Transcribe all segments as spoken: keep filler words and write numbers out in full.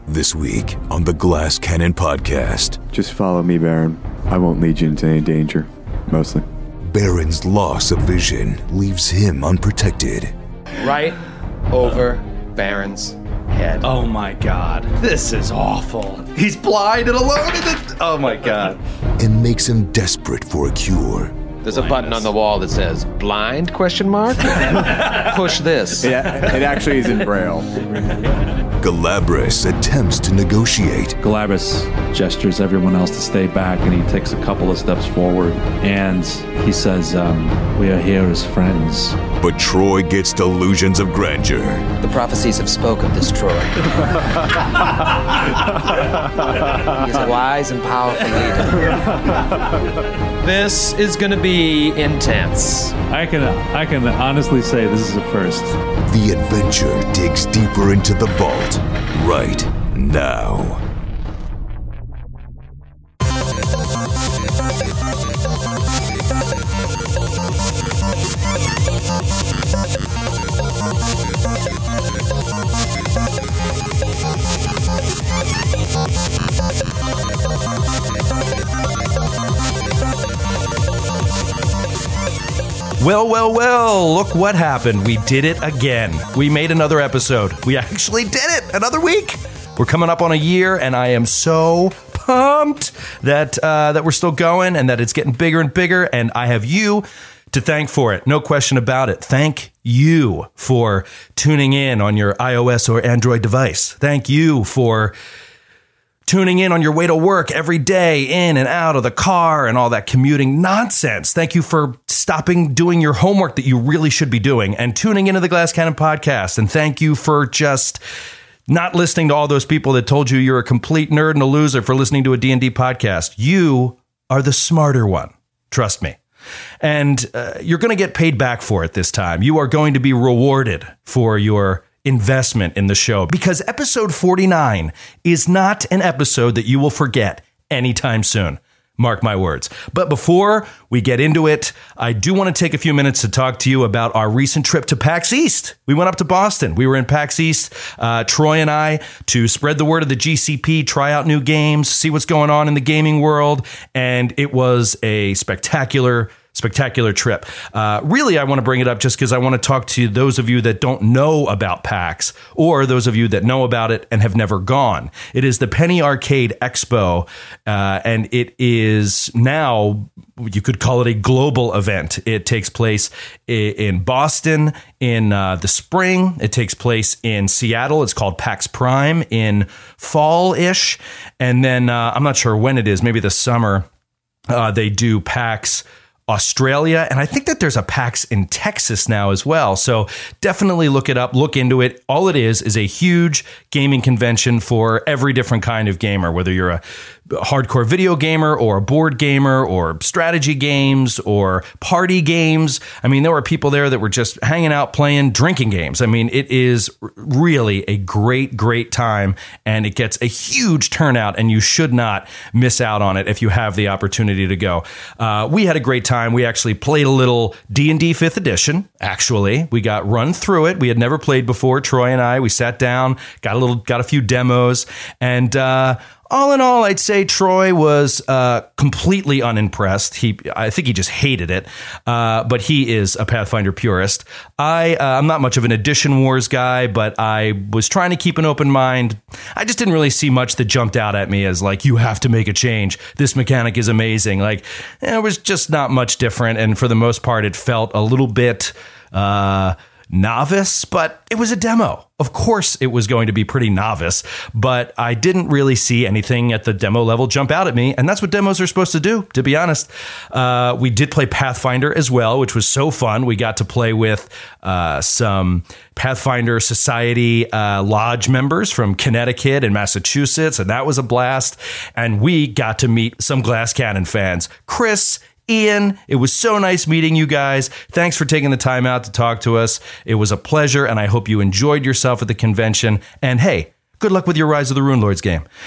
This week on the Glass Cannon Podcast. Just follow me, Baron. I won't lead you into any danger, mostly. Baron's loss of vision leaves him unprotected. Right over Baron's head. Oh my god. This is awful. He's blind and alone in the... Oh my god. And makes him desperate for a cure. There's a button on the wall that says, blind, question mark? Push this. Yeah, it actually is in Braille. Galabras attempts to negotiate. Galabras gestures everyone else to stay back, and he takes a couple of steps forward, and he says, um, we are here as friends. But Troy gets delusions of grandeur. The prophecies have spoke of this Troy. He's a wise and powerful leader. This is going to be intense. I can, I can honestly say this is a first. The adventure digs deeper into the vault right now. Well, well, well, look what happened. We did it again. We made another episode. We actually did it another week. We're coming up on a year, and I am so pumped that uh, that we're still going and that it's getting bigger and bigger, and I have you to thank for it. No question about it. Thank you for tuning in on your iOS or Android device. Thank you for tuning in on your way to work every day, in and out of the car and all that commuting nonsense. Thank you for stopping doing your homework that you really should be doing and tuning into the Glass Cannon Podcast. And thank you for just not listening to all those people that told you you're a complete nerd and a loser for listening to a D and D podcast. You are the smarter one. Trust me. And uh, you're going to get paid back for it this time. You are going to be rewarded for your investment in the show, because episode forty-nine is not an episode that you will forget anytime soon. Mark my words. But before we get into it, I do want to take a few minutes to talk to you about our recent trip to PAX East. We went up to Boston. We were in PAX East, uh, Troy and I, to spread the word of the G C P, try out new games, see what's going on in the gaming world. And it was a spectacular Spectacular trip. Uh, really, I want to bring it up just because I want to talk to those of you that don't know about PAX, or those of you that know about it and have never gone. It is the Penny Arcade Expo, uh, and it is now, you could call it a global event. It takes place in Boston in uh, the spring. It takes place in Seattle. It's called PAX Prime in fall-ish. And then uh, I'm not sure when it is, maybe the summer, uh, they do PAX Australia, and I think that there's a PAX in Texas now as well. So definitely look it up, look into it. All it is is a huge gaming convention for every different kind of gamer, whether you're a hardcore video gamer or a board gamer or strategy games or party games. I mean, there were people there that were just hanging out playing drinking games. I mean, it is really a great, great time, and it gets a huge turnout, and you should not miss out on it if you have the opportunity to go. Uh, we had a great time. We actually played a little D and D fifth edition. Actually, we got run through it. We had never played before. Troy and I, we sat down, got a little, got a few demos, and uh, all in all, I'd say Troy was uh, completely unimpressed. He, I think he just hated it, uh, but he is a Pathfinder purist. I, uh, I'm not much of an Edition Wars guy, but I was trying to keep an open mind. I just didn't really see much that jumped out at me as like, you have to make a change. This mechanic is amazing. Like, it was just not much different, and for the most part, it felt a little bit Uh, novice, but it was a demo. Of course, it was going to be pretty novice, but I didn't really see anything at the demo level jump out at me, and that's what demos are supposed to do, to be honest. Uh, we did play Pathfinder as well, which was so fun. We got to play with uh, some Pathfinder Society uh, Lodge members from Connecticut and Massachusetts, and that was a blast. And we got to meet some Glass Cannon fans. Chris, Ian, it was so nice meeting you guys. Thanks for taking the time out to talk to us. It was a pleasure, and I hope you enjoyed yourself at the convention. And hey, good luck with your Rise of the Rune Lords game.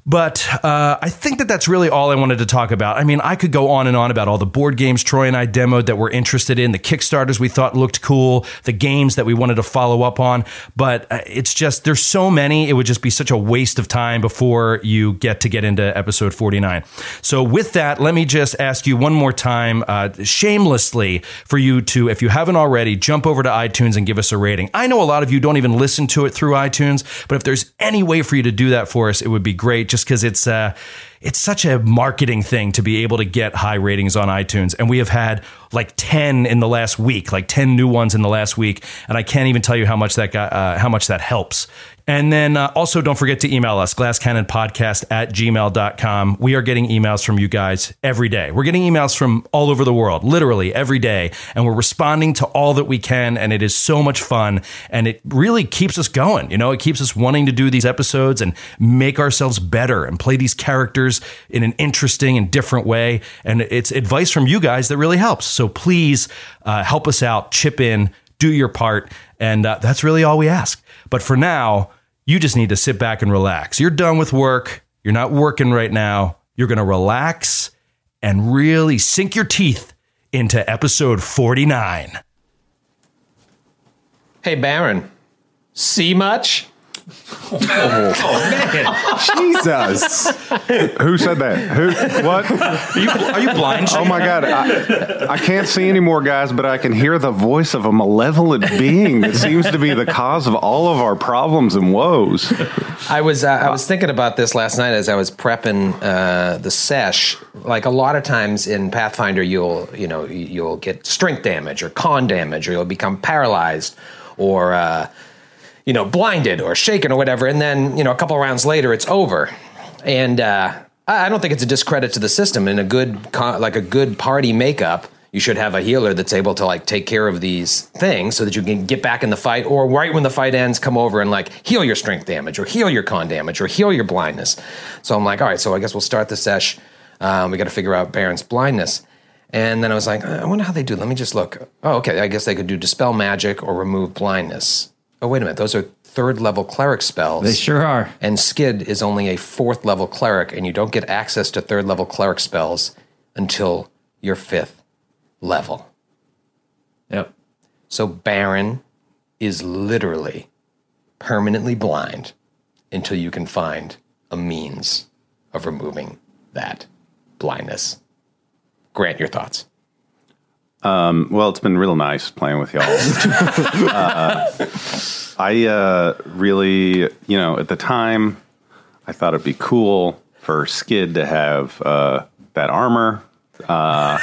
But uh, I think that that's really all I wanted to talk about. I mean, I could go on and on about all the board games Troy and I demoed that we're interested in, the Kickstarters we thought looked cool, the games that we wanted to follow up on. But it's just, there's so many, it would just be such a waste of time before you get to get into episode forty-nine. So with that, let me just ask you one more time, uh, shamelessly, for you to, if you haven't already, jump over to iTunes and give us a rating. I know a lot of you don't even listen to it through iTunes, but if there's any way for you to do that for us, it would be great. Just because it's uh, it's such a marketing thing to be able to get high ratings on iTunes. And we have had like ten in the last week, like ten new ones in the last week. And I can't even tell you how much that got, uh, how much that helps. And then uh, also don't forget to email us, glasscannonpodcast at gmail dot com. We are getting emails from you guys every day. We're getting emails from all over the world, literally every day. And we're responding to all that we can. And it is so much fun. And it really keeps us going. You know, it keeps us wanting to do these episodes and make ourselves better and play these characters in an interesting and different way. And it's advice from you guys that really helps. So please uh, help us out, chip in, do your part. And uh, that's really all we ask. But for now, you just need to sit back and relax. You're done with work. You're not working right now. You're going to relax and really sink your teeth into episode forty-nine. Hey, Baron. See much? Oh, man. Jesus. Who said that? Who? What? Are you, are you blind? Oh, my God. I, I can't see anymore, guys, but I can hear the voice of a malevolent being that seems to be the cause of all of our problems and woes. I was uh, I was thinking about this last night as I was prepping uh, the sesh. Like a lot of times in Pathfinder, you'll you know you'll get strength damage or con damage, or you'll become paralyzed, or uh, you know blinded or shaken or whatever. And then you know a couple of rounds later, it's over. And uh, I don't think it's a discredit to the system. In a good con- like a good party makeup, you should have a healer that's able to like take care of these things so that you can get back in the fight, or right when the fight ends, come over and like heal your strength damage or heal your con damage or heal your blindness. So I'm like, all right, so I guess we'll start the sesh. Um, we got to figure out Baron's blindness. And then I was like, I wonder how they do. Let me just look. Oh, okay. I guess they could do dispel magic or remove blindness. Oh, wait a minute. Those are third level cleric spells. They sure are. And Skid is only a fourth level cleric, and you don't get access to third level cleric spells until you're fifth level. Yep. So Baron is literally permanently blind until you can find a means of removing that blindness. Grant, your thoughts. Um, well, it's been real nice playing with y'all. uh, I uh, really, you know, at the time, I thought it'd be cool for Skid to have uh, that armor. Uh,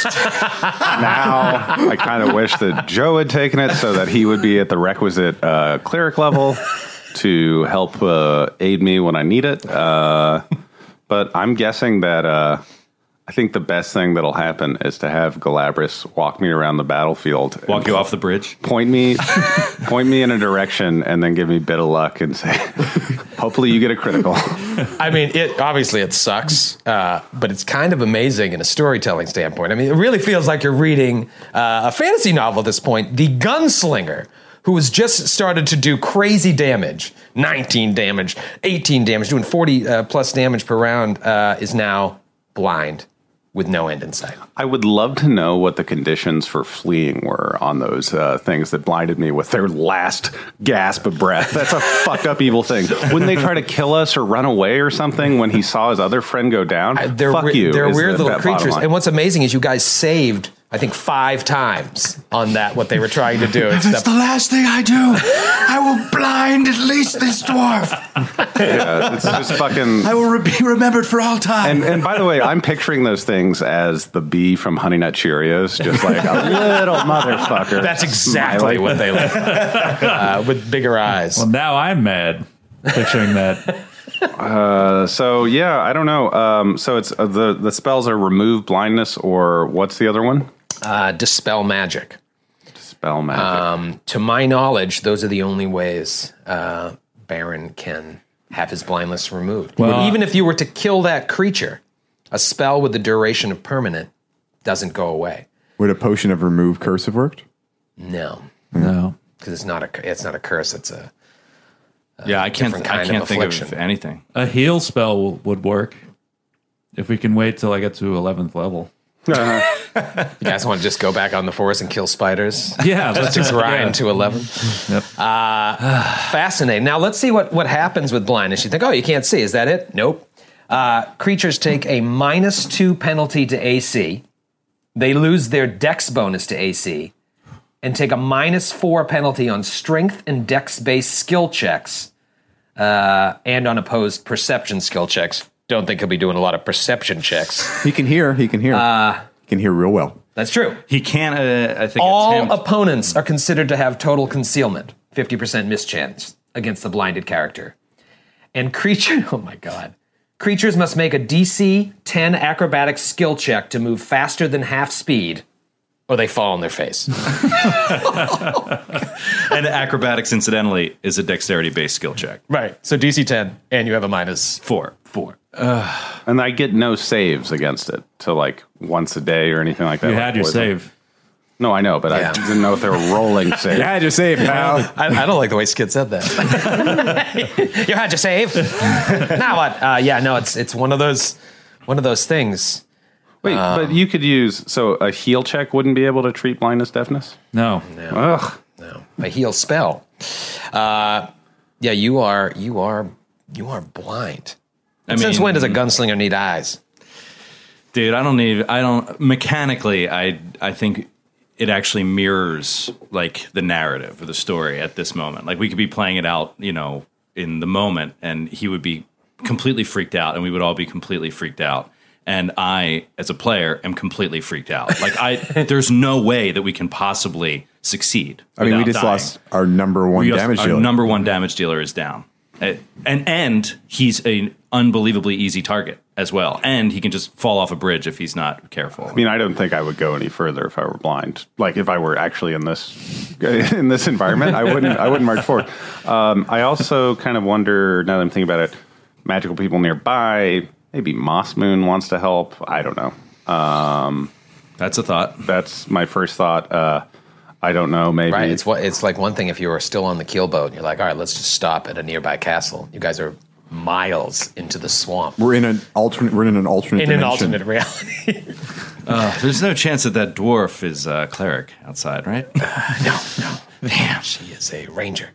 now, I kind of wish that Joe had taken it so that he would be at the requisite uh, cleric level to help uh, aid me when I need it. Uh, but I'm guessing that... Uh, I think the best thing that'll happen is to have Galabras walk me around the battlefield. Walk you off the bridge. Point me point me in a direction and then give me a bit of luck and say, hopefully you get a critical. I mean, it obviously it sucks, uh, but it's kind of amazing in a storytelling standpoint. I mean, it really feels like you're reading uh, a fantasy novel at this point. The gunslinger, who has just started to do crazy damage, nineteen damage, eighteen damage, doing forty uh, plus damage per round, uh, is now blind with no end in sight. I would love to know what the conditions for fleeing were on those uh, things that blinded me with their last gasp of breath. That's a fucked up evil thing. Wouldn't they try to kill us or run away or something when he saw his other friend go down? Uh, they're Fuck we- you. They're is weird the- little that bottom creatures. line. And what's amazing is you guys saved, I think, five times on that, what they were trying to do. It's That's the last thing I do. I will blind at least this dwarf. Yeah, it's just fucking... I will re- be remembered for all time. And, and by the way, I'm picturing those things as the bee from Honey Nut Cheerios, just like a little motherfucker. That's exactly smiling. what they look like, uh, with bigger eyes. Well, now I'm mad picturing that. Uh, so yeah, I don't know. Um, so it's uh, the the spells are remove blindness, or what's the other one? Uh, dispel magic. Spell magic. Um, to my knowledge, those are the only ways uh, Baron can have his blindness removed. Well, even if you were to kill that creature, a spell with the duration of permanent doesn't go away. Would a potion of remove curse have worked? No, No. because it's not a it's not a curse. It's a yeah, I can't. different I kind can't of think affliction. of anything. A heal spell w- would work if we can wait till I get to eleventh level. You guys want to just go back on the forest and kill spiders? Yeah, Just to grind to eleven. Yep. Uh, fascinating. Now let's see what, what happens with blindness. You think, oh, you can't see. Is that it? Nope. Uh, creatures take a minus two penalty to A C. They lose their dex bonus to A C and take a minus four penalty on strength and dex-based skill checks uh, and on opposed perception skill checks. Don't think he'll be doing a lot of perception checks. He can hear. He can hear. Uh, he can hear real well. That's true. He can't. Uh, I think All attempt. opponents are considered to have total concealment, fifty percent mischance against the blinded character. And creature, oh my god. Creatures must make a D C ten acrobatics skill check to move faster than half speed, or they fall on their face. And acrobatics, incidentally, is a dexterity-based skill check. Right. So D C ten, and you have a minus Four. four. And I get no saves against it to like once a day or anything like that. You like had your poison. save. No, I know, but Yeah. I didn't know if they were rolling saves. You had your save, pal. I, I don't like the way Skid said that. You had to save. Now what? Uh, yeah, no, it's it's one of those one of those things. Wait, but you could use so a heal check wouldn't be able to treat blindness deafness. No. Ugh. No, a heal spell. Uh, yeah, you are you are you are blind. I Since mean- when does a gunslinger need eyes? Dude, I don't need. I don't mechanically. I I think it actually mirrors like the narrative or the story at this moment. Like we could be playing it out, you know, in the moment, and he would be completely freaked out, and we would all be completely freaked out. And I, as a player, am completely freaked out. Like I, there's no way that we can possibly succeed. I mean, we without just dying. lost our number one We also- damage our dealer. number one damage dealer is down, Uh, and and he's an unbelievably easy target as well. And he can just fall off a bridge if he's not careful. I mean, I don't think I would go any further if I were blind. Like if I were actually in this in this environment, I wouldn't. I wouldn't march forward. Um, I also kind of wonder now that I'm thinking about it. Magical people nearby. Maybe Moss Moon wants to help. I don't know. Um, That's a thought. that's my first thought. Uh, I don't know. Maybe Right. It's what it's like one thing if you were still on the keel boat and you're like, all right, let's just stop at a nearby castle. You guys are miles into the swamp. We're in an alternate. We're in an alternate. In an dimension. alternate reality. Uh, there's no chance that that dwarf is a cleric outside, right? no, no. Damn, she is a ranger.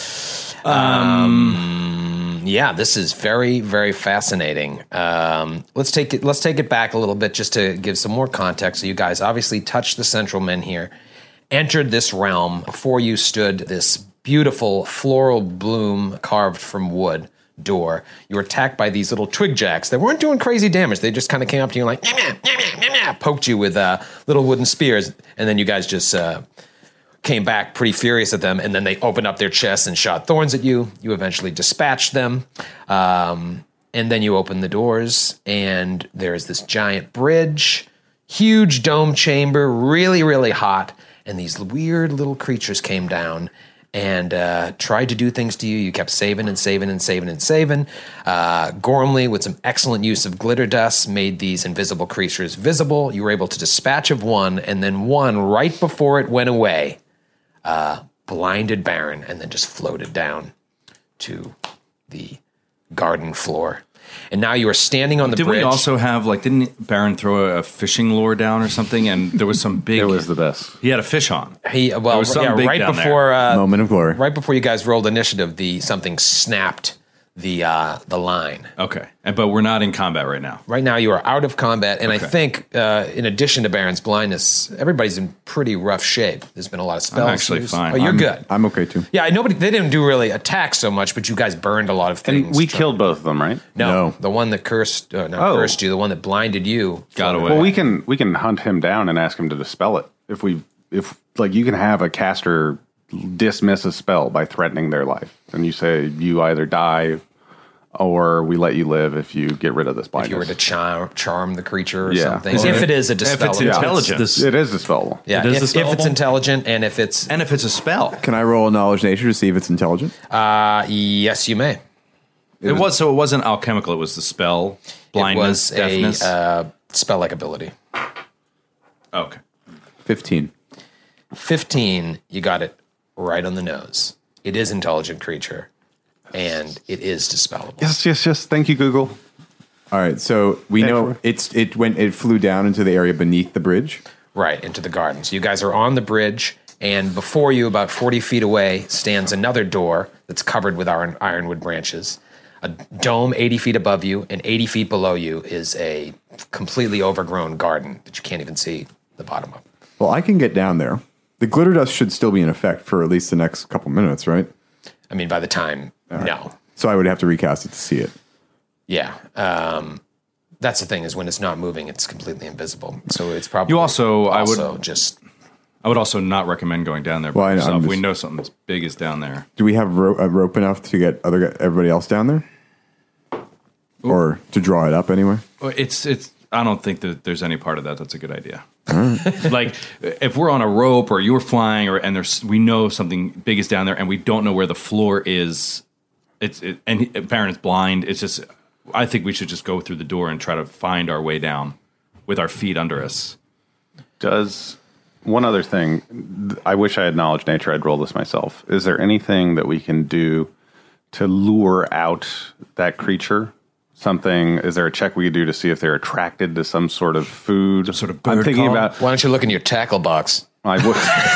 Um, yeah, this is very, very fascinating. Um, let's take it. Let's take it back a little bit just to give some more context. So you guys obviously touched the central men here, entered this realm. Before you stood this beautiful floral bloom carved from wood door. You were attacked by these little twig jacks. They weren't doing crazy damage. They just kind of came up to you like, nyah, nyah, nyah, nyah, nyah, poked you with uh, little wooden spears, and then you guys just uh, came back pretty furious at them, and then they opened up their chests and shot thorns at you. You eventually dispatched them, um, and then you opened the doors, and there's this giant bridge, huge dome chamber, really, really hot, and these weird little creatures came down and uh, tried to do things to you. You kept saving and saving and saving and saving. Uh, Gormley, with some excellent use of glitter dust, made these invisible creatures visible. You were able to dispatch of one, and then one, right before it went away, uh, blinded Baron, and then just floated down to the garden floor. And now you are standing on the Didn't bridge. we also have, like, didn't Baron throw a fishing lure down or something? And there was some big... it was the best. He had a fish on. He well, There was something yeah, big right down before uh, Moment of glory. right before you guys rolled initiative, the something snapped the uh, the line. Okay. And, but we're not in combat right now. Right now, you are out of combat, and I Okay. think, uh, in addition to Baron's blindness, everybody's in pretty rough shape. There's been a lot of spells. I'm actually used. fine. Oh, you're I'm- good. I'm okay too. Yeah, nobody. They didn't do really attack so much, but you guys burned a lot of things. And we Try- killed both of them, right? No, No. the one that cursed, uh, not Oh. cursed you, the one that blinded you, Got away. Well, we can we can hunt him down and ask him to dispel it. If we if like you can have a caster dismiss a spell by threatening their life, and you say you either die or we let you live if you get rid of this If blindness. you were to charm, charm the creature or Yeah. something, Well, if it is a if it's dispellable, intelligent. This- It is dispellable. yeah, It is if, if it's dispellable? intelligent and if it's And if it's a spell. Can I roll a knowledge nature to see if it's intelligent? uh, yes, you may. It was, so it wasn't alchemical. It was the spell, blindness, it was deafness. a uh, spell-like ability. okay. Fifteen. fifteen, you got it right on the nose. It is intelligent creature. and it is dispellable. Yes, yes, yes. Thank you, Google. All right, so we know it's it went it flew down into the area beneath the bridge. Right, into the garden. So you guys are on the bridge, and before you, about forty feet away, stands another door that's covered with iron, ironwood branches. A dome eighty feet above you, and eighty feet below you is a completely overgrown garden that you can't even see the bottom of. Well, I can get down there. The glitter dust should still be in effect for at least the next couple minutes, right? I mean, by the time, All right. no. So I would have to recast it to see it. Yeah. Um, that's the thing is when it's not moving, it's completely invisible. So it's probably You also, I also would just I would also not recommend going down there by Well, I know, yourself. I'm We just- know something big is down there. Do we have ro- a rope enough to get other everybody else down there, or to draw it up anyway? Well, It's it's. I don't think that there's any part of that that's a good idea. Like if we're on a rope or you're flying, or and there's we know something big is down there, and we don't know where the floor is. It's it, and he- Baron is blind. It's just. I think we should just go through the door and try to find our way down with our feet under us. Does one other thing? I wish I had knowledge nature. I'd roll this myself. Is there anything that we can do to lure out that creature? Something? Is there a check we could do to see if they're attracted to some sort of food? Some sort of I'm bird thinking call? about. why don't you look in your tackle box? I would.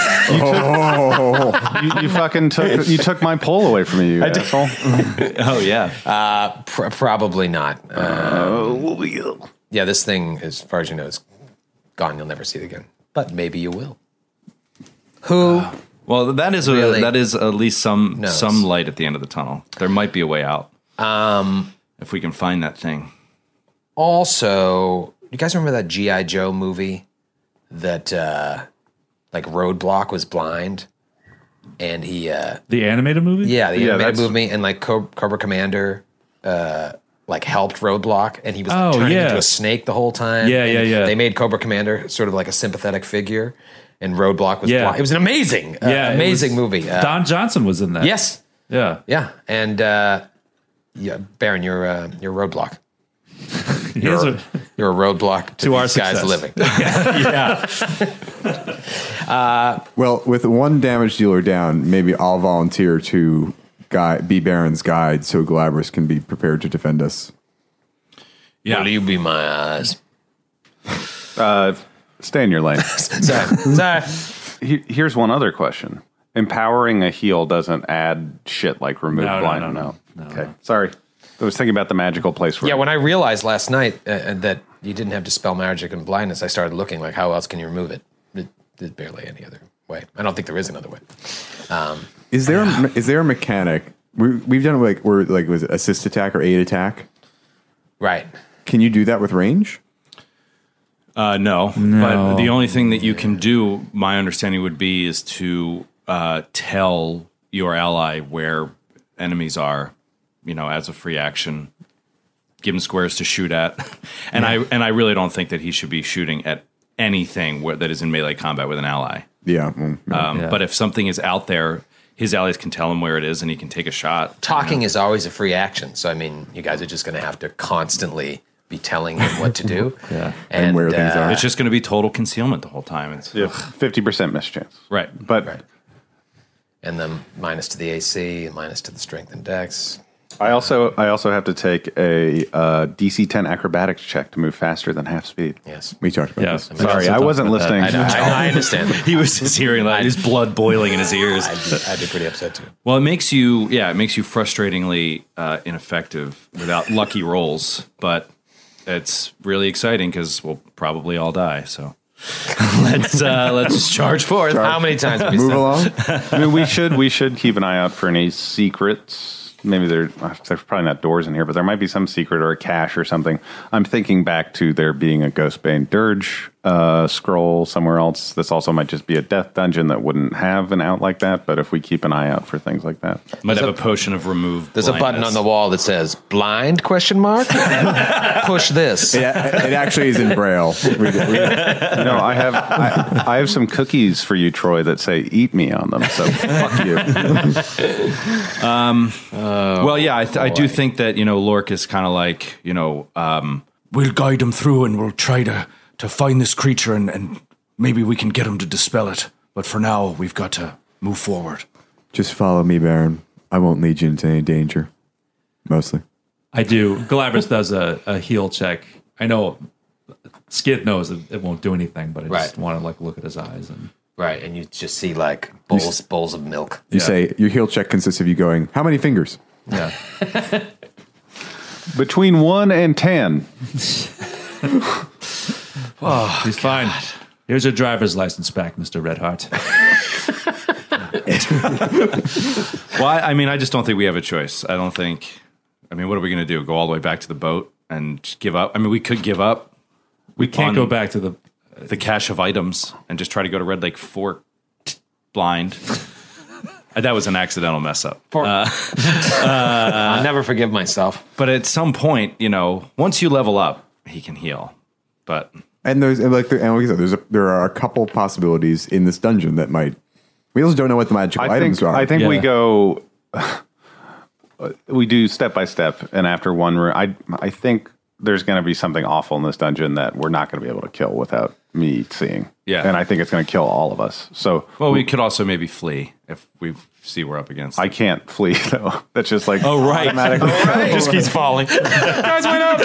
You, took, you, you fucking took you took my pole away from me, you asshole. Oh yeah. Uh, pr- probably not. Uh, Uh, yeah, this thing, as far as you know, is gone. You'll never see it again. But maybe you will. Who? Well, that is a Really that is at least some knows? some light at the end of the tunnel. There might be a way out Um, if we can find that thing. also, you guys remember that G I. Joe movie that, uh, like, Roadblock was blind? And he, uh, The animated movie? yeah, the Yeah, animated that's- movie, and, like, Co- Cobra Commander, uh, like, helped Roadblock, and he was like, Oh, turning yeah. into a snake the whole time. Yeah, and yeah, yeah. They made Cobra Commander sort of like a sympathetic figure, and Roadblock was Yeah. blind. It was an amazing, uh, Yeah, it amazing was- movie. Uh, Don Johnson was in that. yes. Yeah. Yeah, and uh, yeah, Baron, you're uh, you're roadblock. He is a- You're a roadblock to, To our these guys success. living. yeah. Well, with one damage dealer down, maybe I'll volunteer to guide, be Baron's guide, so Galabras can be prepared to defend us. Yeah. Will you be my eyes? Uh, stay in your lane. Sorry, sorry. He- Here's one other question. Empowering a heal doesn't add shit like remove No, no, blind. no, no. No, Okay. no. Sorry. I was thinking about the magical place where. Yeah, when I realized last night uh, that you didn't have to spell magic and blindness, I started looking like, how else can you remove it? It- There's barely any other way. I don't think there is another way. Um, Is there a, is there a mechanic? We, we've done like where like was it assist attack or aid attack? right. Can you do that with range? Uh, no, No. but the only thing that you can do, my understanding would be, is to uh, tell your ally where enemies are. You know, as a free action, give him squares to shoot at, and I and I really don't think that he should be shooting at anything where, that is in melee combat with an ally. Yeah. mm, yeah. Um, Yeah. But if something is out there, his allies can tell him where it is, and he can take a shot. Talking is always a free action. So, I mean, you guys are just going to have to constantly be telling him what to do. Yeah. And where things are. It's just going to be total concealment the whole time. It's Yeah, fifty percent mischance. right. But Right. And then minus to the A C, minus to the strength and dex. I also I also have to take a uh, D C ten acrobatics check to move faster than half speed. Yes. we talked about Yeah. this. Sorry, I wasn't listening. I know, I, know, I understand. He was just hearing like his blood boiling in his ears. I'd be, I'd be pretty upset too. Well, it makes you, yeah, it makes you frustratingly uh, ineffective without lucky rolls, but it's really exciting because we'll probably all die. So let's uh, let's just charge forth. How many times have we Move said- along. I mean, we should we should keep an eye out for any secrets. Maybe there, there's probably not doors in here, but there might be some secret or a cache or something. I'm thinking back to there being a Ghostbane Dirge uh, scroll somewhere else. This also might just be a death dungeon that wouldn't have an out like that. But if we keep an eye out for things like that, Might have a potion of remove. There's a button on the wall that says "blind?" question mark. Push this. Yeah, it actually is in Braille. We, we, you know, I have I, I have some cookies for you, Troy, that say "eat me" on them. So fuck you. Well, yeah, I, th- I do think that, you know, Lork is kind of like, you know, um, We'll guide him through and we'll try to, to find this creature and, and maybe we can get him to dispel it. But for now, we've got to move forward. just follow me, Baron. I won't lead you into any danger. Mostly. I do. Galabras does a, a heal check. I know Skid knows that it won't do anything, but I just Right. want to like look at his eyes and Right, and you just see like bowls, bowls of milk. You say your heal check consists of you going, how many fingers? yeah. Between one and ten. Oh, he's fine. Here's your driver's license back, Mister Redheart. Well, I, I mean, I just don't think we have a choice. I don't think. I mean, what are we going to do? Go all the way back to the boat and just give up? I mean, we could give up. We can't on go back to the the cache of items and just try to go to Red Lake Fork blind. That was an accidental mess up. Uh, I'll never forgive myself. but at some point, you know, once you level up, he can heal. But And there's and like the, and like I said, there's a, there are a couple possibilities in this dungeon that might. We also don't know what the magical I items think, are. I think we Yeah. go. We do step by step, and after one room, I I think there's going to be something awful in this dungeon that we're not going to be able to kill without me seeing. Yeah. and I think it's going to kill all of us. So, well, we could also maybe flee if we see we're up against. I can't flee though. That's just like Oh, right. automatically. Just keeps falling. Guys, wait up!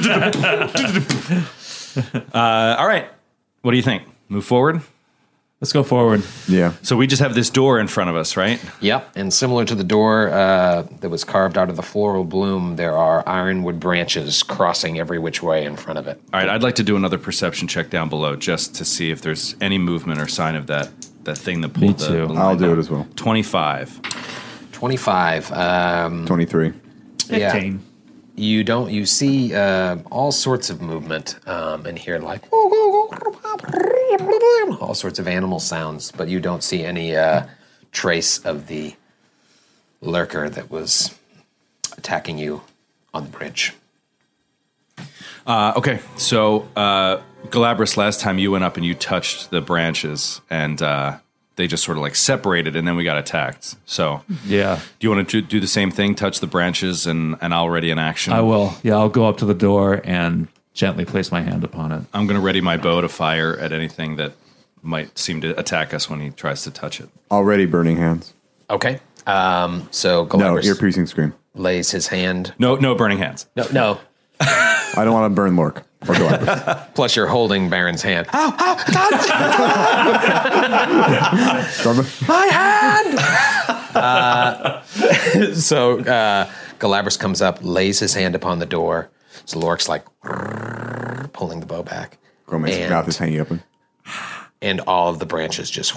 uh, all right. What do you think? Move forward. Let's go forward. yeah. So we just have this door in front of us, right? Yep, and similar to the door uh, that was carved out of the floral bloom, there are ironwood branches crossing every which way in front of it. All right. I'd like to do another perception check down below just to see if there's any movement or sign of that that thing that pulled the, too. the line I'll do down. it as well. twenty-five. twenty-five. Um, twenty-three. yeah. fifteen. You don't. You see uh, all sorts of movement um, and hear like all sorts of animal sounds, but you don't see any uh, trace of the lurker that was attacking you on the bridge. Uh, okay, so uh, Galabras, last time you went up and you touched the branches, and uh, they just sort of like separated, and then we got attacked. So, Yeah, do you want to do the same thing? Touch the branches, and and I'll ready an action. I will. Yeah, I'll go up to the door and gently place my hand upon it. I'm going to ready my bow to fire at anything that might seem to attack us when he tries to touch it. Already burning hands. Okay. Um, so No, Galabras ear piercing scream. lays his hand. No, no burning hands. No, no. I don't want to burn Lork or Galabras. Plus, you're holding Baron's hand. My hand! uh, so uh, Galabras comes up, lays his hand upon the door. So Lork's like pulling the bow back. Gormace's And- mouth is hanging open. And all of the branches just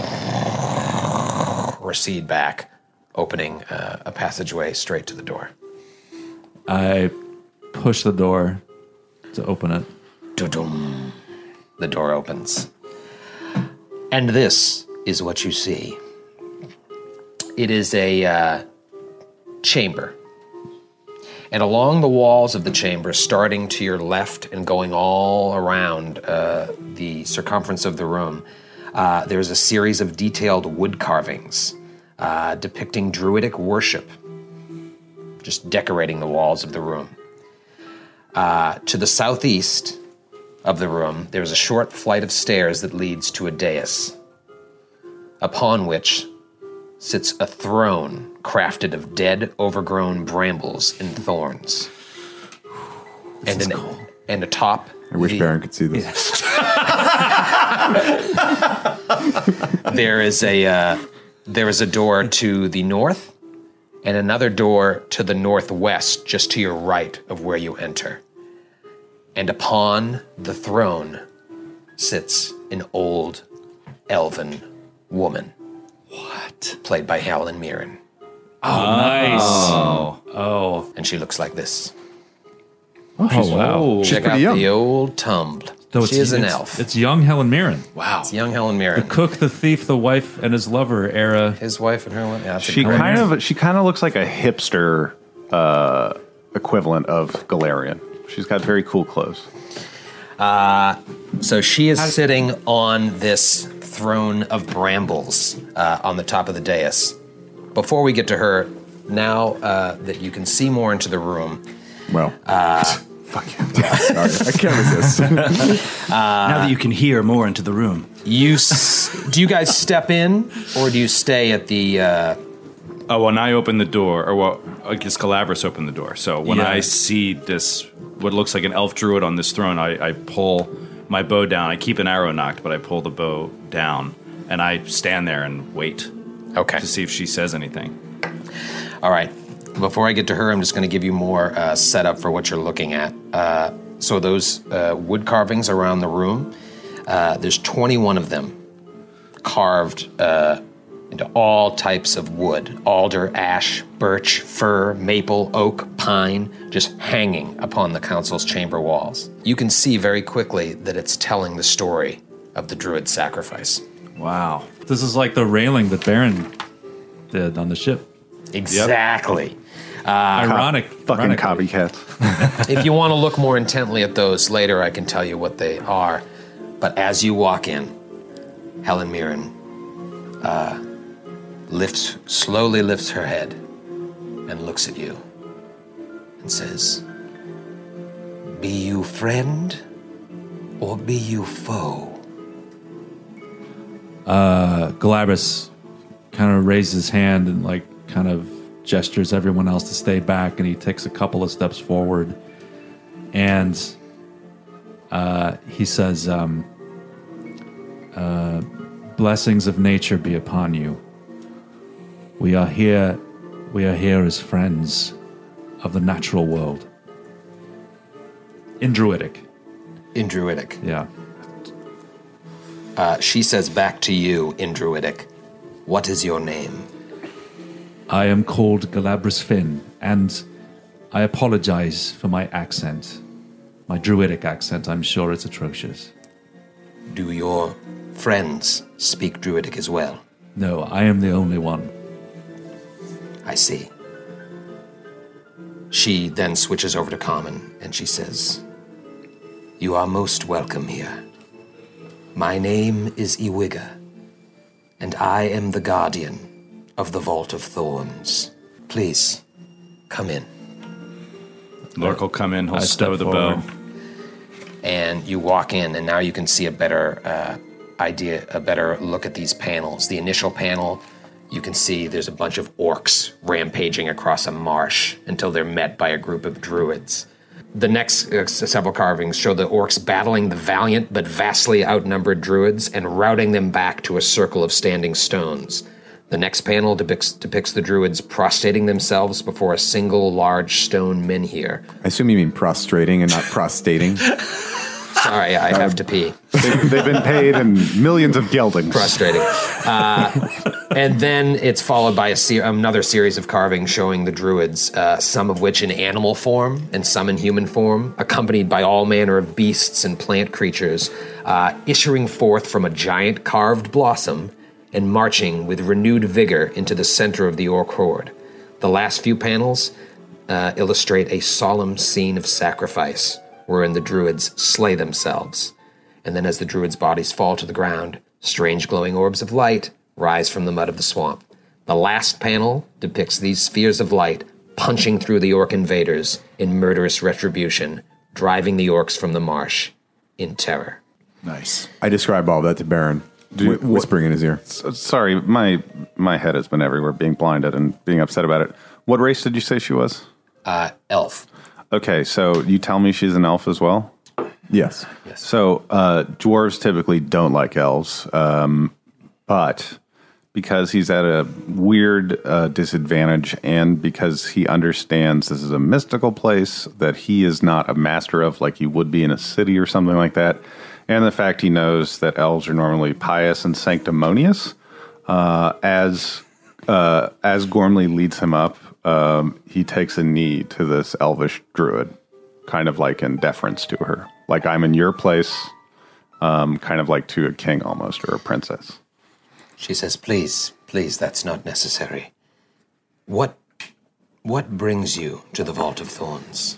recede back, opening uh, a passageway straight to the door. I push the door to open it. Doo-dum. The door opens. And this is what you see. It is a uh, chamber. And along the walls of the chamber, starting to your left and going all around uh, the circumference of the room, uh, there's a series of detailed wood carvings uh, depicting druidic worship, just decorating the walls of the room. Uh, to the southeast of the room, there's a short flight of stairs that leads to a dais, upon which sits a throne crafted of dead, overgrown brambles and thorns. And an, and atop I wish the- Baron could see this. there is a uh, there is a door to the north and another door to the northwest, just to your right of where you enter. And upon the throne sits an old elven woman. What? Played by Helen Mirren. Nice. Oh. And she looks like this. Oh, wow. Check out pretty young. the old tumbled. Though She is an it's- elf. It's young Helen Mirren. Wow. It's young Helen Mirren. Cook, the thief, the wife, and his lover era. His wife and her one. Yeah, that's a She great- kind of she kind of looks like a hipster uh, equivalent of Galarian. She's got very cool clothes. So she is sitting on this throne of brambles uh, on the top of the dais. Before we get to her, now uh, that you can see more into the room, Well, Uh, fuck you. Sorry, I can't resist. now that you can hear more into the room. you s- do you guys step in or do you stay at the? Uh, Oh, when I open the door, or well, I guess Galabras opened the door. So when Yeah. I see this, what looks like an elf druid on this throne, I, I pull my bow down. I keep an arrow knocked, but I pull the bow down, and I stand there and wait. Okay. To see if she says anything. All right. Before I get to her, I'm just going to give you more uh, setup for what you're looking at. Uh, so those uh, wood carvings around the room, uh, there's twenty-one of them carved uh, into all types of wood: alder, ash, birch, fir, maple, oak, pine, just hanging upon the council's chamber walls. You can see very quickly that it's telling the story of the druid sacrifice. Wow. This is like the railing that Baron did on the ship. Exactly. Uh, Ironic. Fucking ironically. copycats. If you want to look more intently at those later, I can tell you what they are. But as you walk in, Helen Mirren uh, lifts, slowly lifts her head and looks at you and says, "Be you friend or be you foe?" Uh, Galabras kind of raises his hand and like kind of gestures everyone else to stay back, and he takes a couple of steps forward, and uh, he says, um, uh, "Blessings of nature be upon you. We are here. We are here as friends of the natural world." In Druidic. In Druidic. Yeah. Uh, she says back to you in Druidic, "What is your name?" I am called Galabras Finn, and I apologize for my accent. My Druidic accent, I'm sure it's atrocious. Do your friends speak Druidic as well? No, I am the only one. I see. She then switches over to Common, and she says, "You are most welcome here. My name is Iwiga, and I am the guardian of the Vault of Thorns. Please, come in." Lork will come in, he'll I stow step the bow. forward. And you walk in, and now you can see a better uh, idea, a better look at these panels. The initial panel, you can see there's a bunch of orcs rampaging across a marsh until they're met by a group of druids. The next uh, several carvings show the orcs battling the valiant but vastly outnumbered druids and routing them back to a circle of standing stones. The next panel depicts, depicts the druids prostrating themselves before a single large stone menhir. I assume you mean prostrating and not prostating. Sorry, I have to pee. They've, they've been paid in millions of geldings. Frustrating. Uh, and then it's followed by a ser- another series of carvings showing the druids, uh, some of which in animal form and some in human form, accompanied by all manner of beasts and plant creatures, uh, issuing forth from a giant carved blossom and marching with renewed vigor into the center of the orc horde. The last few panels uh, illustrate a solemn scene of sacrifice, wherein the druids slay themselves. And then as the druids' bodies fall to the ground, strange glowing orbs of light rise from the mud of the swamp. The last panel depicts these spheres of light punching through the orc invaders in murderous retribution, driving the orcs from the marsh in terror. Nice. I describe all that to Baron, wh- whispering in his ear. S- Sorry, my my head has been everywhere, being blinded and being upset about it. What race did you say she was? Uh, elf. Okay, so you tell me she's an elf as well? Yes. Yes. So uh, dwarves typically don't like elves, um, but because he's at a weird uh, disadvantage and because he understands this is a mystical place that he is not a master of like he would be in a city or something like that, and the fact he knows that elves are normally pious and sanctimonious, uh, as uh, as Gormley leads him up, um, he takes a knee to this elvish druid, kind of like in deference to her. Like I'm in your place, um, kind of like to a king almost, or a princess. She says, "Please, please, that's not necessary. What, what brings you to the Vault of Thorns?"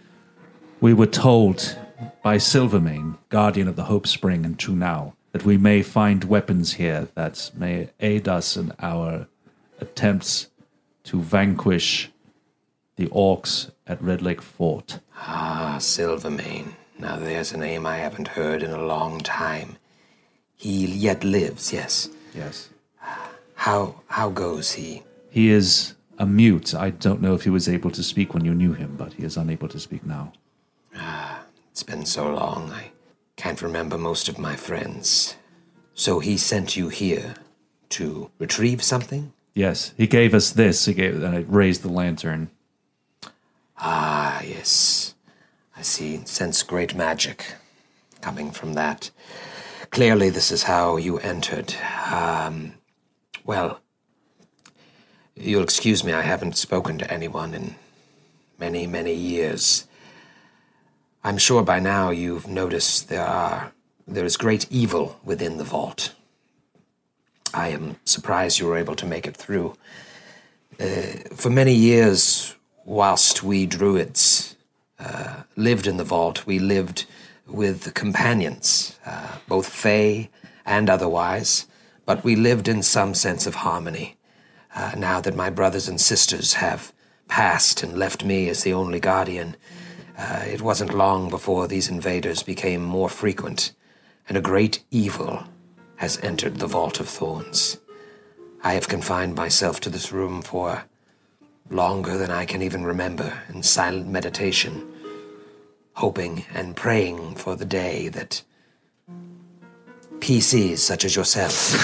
We were told by Silvermane, guardian of the Hope Spring and Trunau, that we may find weapons here that may aid us in our attempts to vanquish the orcs at Red Lake Fort. Ah, Silvermane. Now there's a name I haven't heard in a long time. He yet lives, yes. Yes. How how goes he? He is a mute. I don't know if he was able to speak when you knew him, but he is unable to speak now. It's been so long, I can't remember most of my friends. So he sent you here to retrieve something? Yes, he gave us this. He gave, and I raised the lantern. Ah, yes. I see. Sense great magic coming from that. Clearly, this is how you entered. Um, well, you'll excuse me, I haven't spoken to anyone in many, many years. I'm sure by now you've noticed there are there is great evil within the vault. I am surprised you were able to make it through. Uh, for many years, whilst we druids uh, lived in the vault, we lived with companions, uh, both fey and otherwise, but we lived in some sense of harmony. Uh, now that my brothers and sisters have passed and left me as the only guardian, uh, it wasn't long before these invaders became more frequent, and a great evil has entered the Vault of Thorns. I have confined myself to this room for longer than I can even remember in silent meditation, hoping and praying for the day that P Cs such as yourself,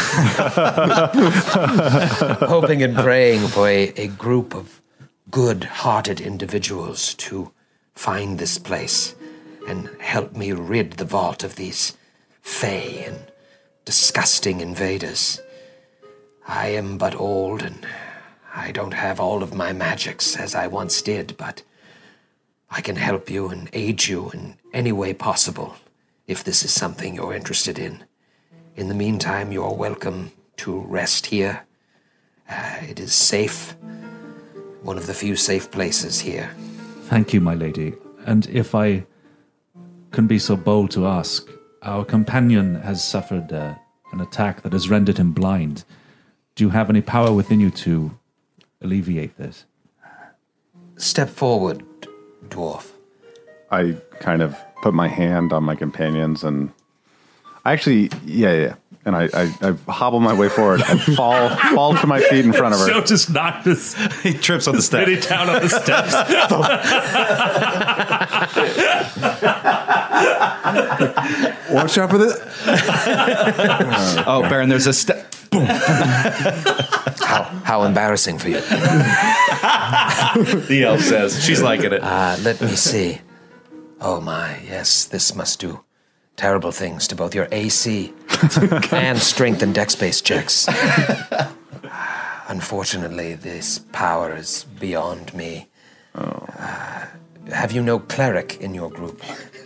hoping and praying for a, a group of good-hearted individuals to find this place and help me rid the vault of these fey and disgusting invaders. I am but old, and I don't have all of my magics as I once did, but I can help you and aid you in any way possible if this is something you're interested in. In the meantime, you're welcome to rest here. Uh, it is safe, one of the few safe places here. Thank you, my lady. And if I can be so bold to ask, our companion has suffered uh, an attack that has rendered him blind. Do you have any power within you to alleviate this? Step forward, dwarf. I kind of put my hand on my companions and I actually, yeah, yeah. And I, I, I hobble my way forward and fall fall to my feet in front of her. Joe just knocked us. He trips on the steps. Spinning down on the steps. Watch out for this. Oh, Baron, there's a step. Boom. How, how embarrassing for you. The elf says. She's liking it. Uh, let me see. Oh my, yes, this must do terrible things to both your A C and strength and dex-based checks. Unfortunately, this power is beyond me. Oh. Uh, have you no cleric in your group?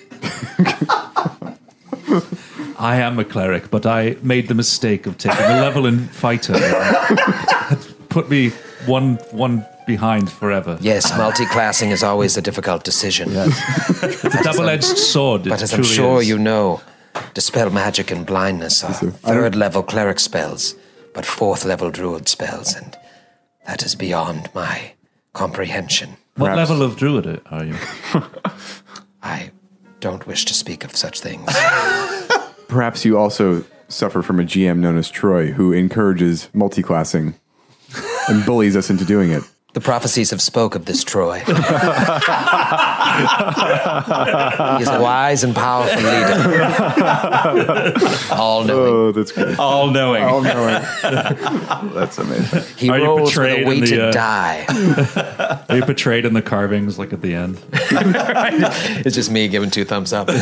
I am a cleric, but I made the mistake of taking a level in fighter. Put me one one behind forever. Yes, multi-classing is always a difficult decision. Yes. It's a double-edged sword. But as I'm sure is. you know, Dispel Magic and Blindness are third-level cleric spells, but fourth-level druid spells, and that is beyond my comprehension. What Perhaps. level of druid are you? I don't wish to speak of such things. Perhaps you also suffer from a G M known as Troy, who encourages multi-classing and bullies us into doing it. The prophecies have spoke of this Troy. He is a wise and powerful leader. All knowing. Oh, that's good. All knowing. All knowing. That's amazing. He Are you rolls with portrayed a in weighted the, uh, die. Are you portrayed in the carvings, like at the end? It's just me giving two thumbs up.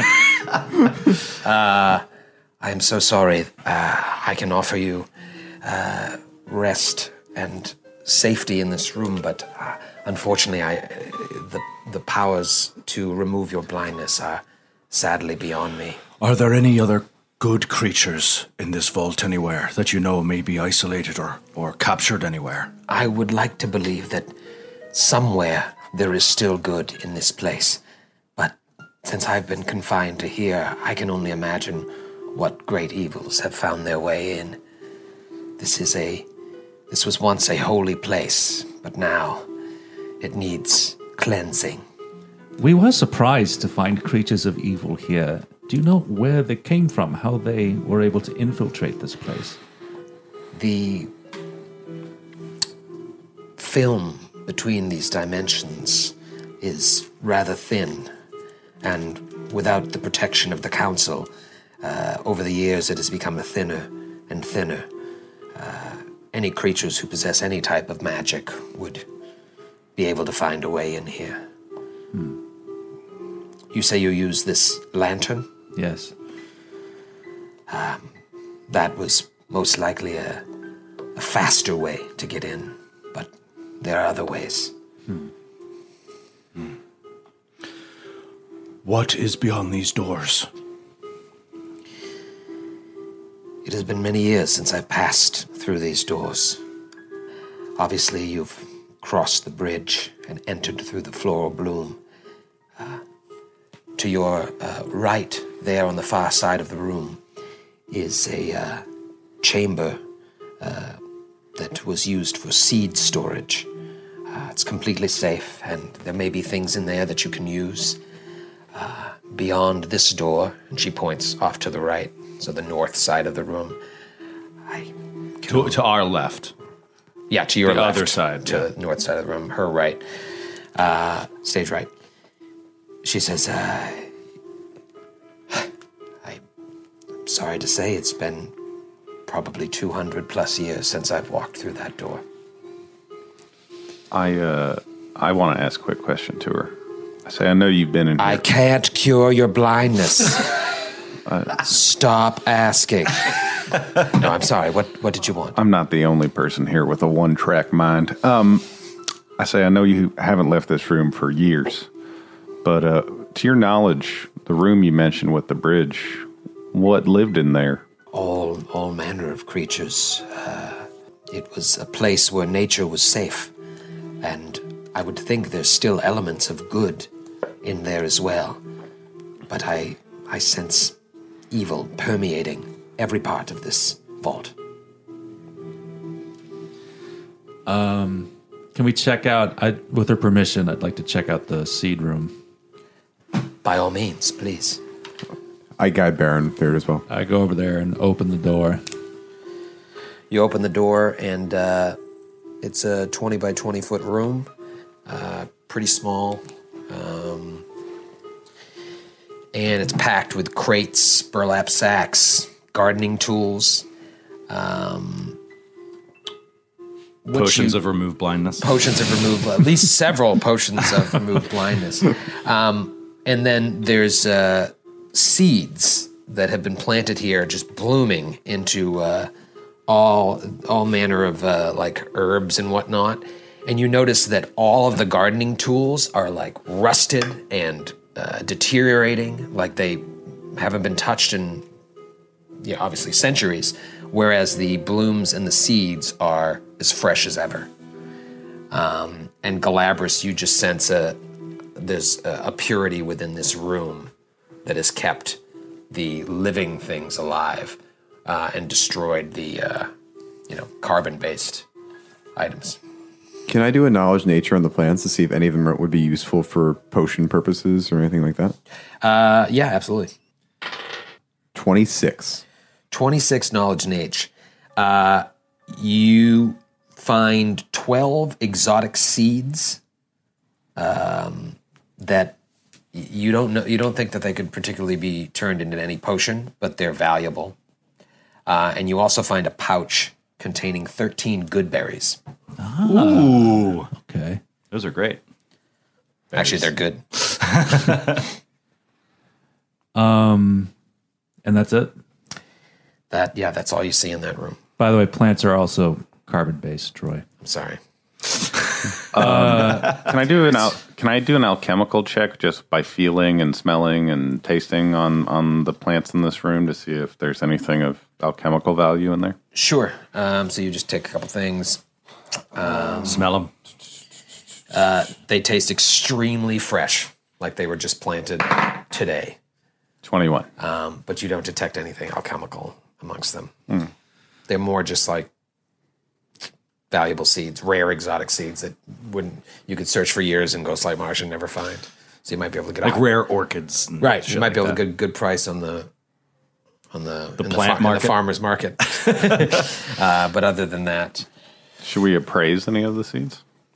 uh, I am so sorry. Uh, I can offer you uh, rest and safety in this room, but uh, unfortunately, I uh, the the powers to remove your blindness are sadly beyond me. Are there any other good creatures in this vault anywhere that you know may be isolated or, or captured anywhere? I would like to believe that somewhere there is still good in this place, but since I've been confined to here, I can only imagine what great evils have found their way in. This is a This was once a holy place, but now it needs cleansing. We were surprised to find creatures of evil here. Do you know where they came from, how they were able to infiltrate this place? The film between these dimensions is rather thin, and without the protection of the council, uh, over the years it has become thinner and thinner. Uh, any creatures who possess any type of magic would be able to find a way in here. Hmm. You say you use this lantern? Yes. Um, that was most likely a, a faster way to get in, but there are other ways. Hmm. Hmm. What is beyond these doors? It has been many years since I've passed through these doors. Obviously, you've crossed the bridge and entered through the floral bloom. Uh, to your uh, right, there on the far side of the room, is a uh, chamber uh, that was used for seed storage. Uh, it's completely safe, and there may be things in there that you can use. Uh, beyond this door, and she points off to the right, so the north side of the room. I to, to our left. Yeah, to your the left. other side. To Yeah. the north side of the room, her right. Uh, stage right. She says, uh, I, I'm sorry to say it's been probably two hundred plus years since I've walked through that door. I uh, I want to ask a quick question to her. I say, I know you've been in here. I can't cure your blindness. Stop asking. No, I'm sorry. What what did you want? I'm not the only person here with a one-track mind. Um, I say, I know you haven't left this room for years, but uh, to your knowledge, the room you mentioned with the bridge, what lived in there? All all manner of creatures. Uh, it was a place where nature was safe, and I would think there's still elements of good in there as well. But I I sense evil permeating every part of this vault. Um, can we check out, I, with her permission, I'd like to check out the seed room. By all means, please. I guide Baron there as well. I go over there and open the door. You open the door, and uh, it's a twenty by twenty foot room. Uh, pretty small. Um, and it's packed with crates, burlap sacks, gardening tools. Um, which Potions you- of remove blindness. Potions of remove, at least several potions of remove blindness. Um, and then there's uh, seeds that have been planted here, just blooming into uh, all all manner of uh, like herbs and whatnot. And you notice that all of the gardening tools are like rusted and uh, deteriorating, like they haven't been touched in, yeah, obviously centuries. Whereas the blooms and the seeds are as fresh as ever. Um, and Galabras, you just sense a there's a, a purity within this room that has kept the living things alive uh, and destroyed the uh, you know carbon-based items. Can I do a knowledge nature on the plants to see if any of them are- would be useful for potion purposes or anything like that? Uh, yeah, absolutely. twenty-six. twenty-six knowledge nage. Uh, you find twelve exotic seeds um, that y- you don't know. You don't think that they could particularly be turned into any potion, but they're valuable. Uh, and you also find a pouch containing thirteen good berries. Ooh. Okay. Those are great. Actually, they're good. Um, and that's it? That yeah, that's all you see in that room. By the way, plants are also carbon-based, Troy. I'm sorry. Um, can I do an al- Can I do an alchemical check just by feeling and smelling and tasting on on the plants in this room to see if there's anything of alchemical value in there? Sure. Um, so you just take a couple things. Um, Smell them. Uh, they taste extremely fresh, like they were just planted today. twenty-one. Um, but you don't detect anything alchemical amongst them. Mm. They're more just like valuable seeds, rare exotic seeds that wouldn't you could search for years in Ghostlight Marsh and never find. So you might be able to get Like a, rare orchids. and right. shit You might like be able that. to get a good price on the on the The in plant the, market? in the farmer's market. uh, but other than that, Should we appraise any of the seeds?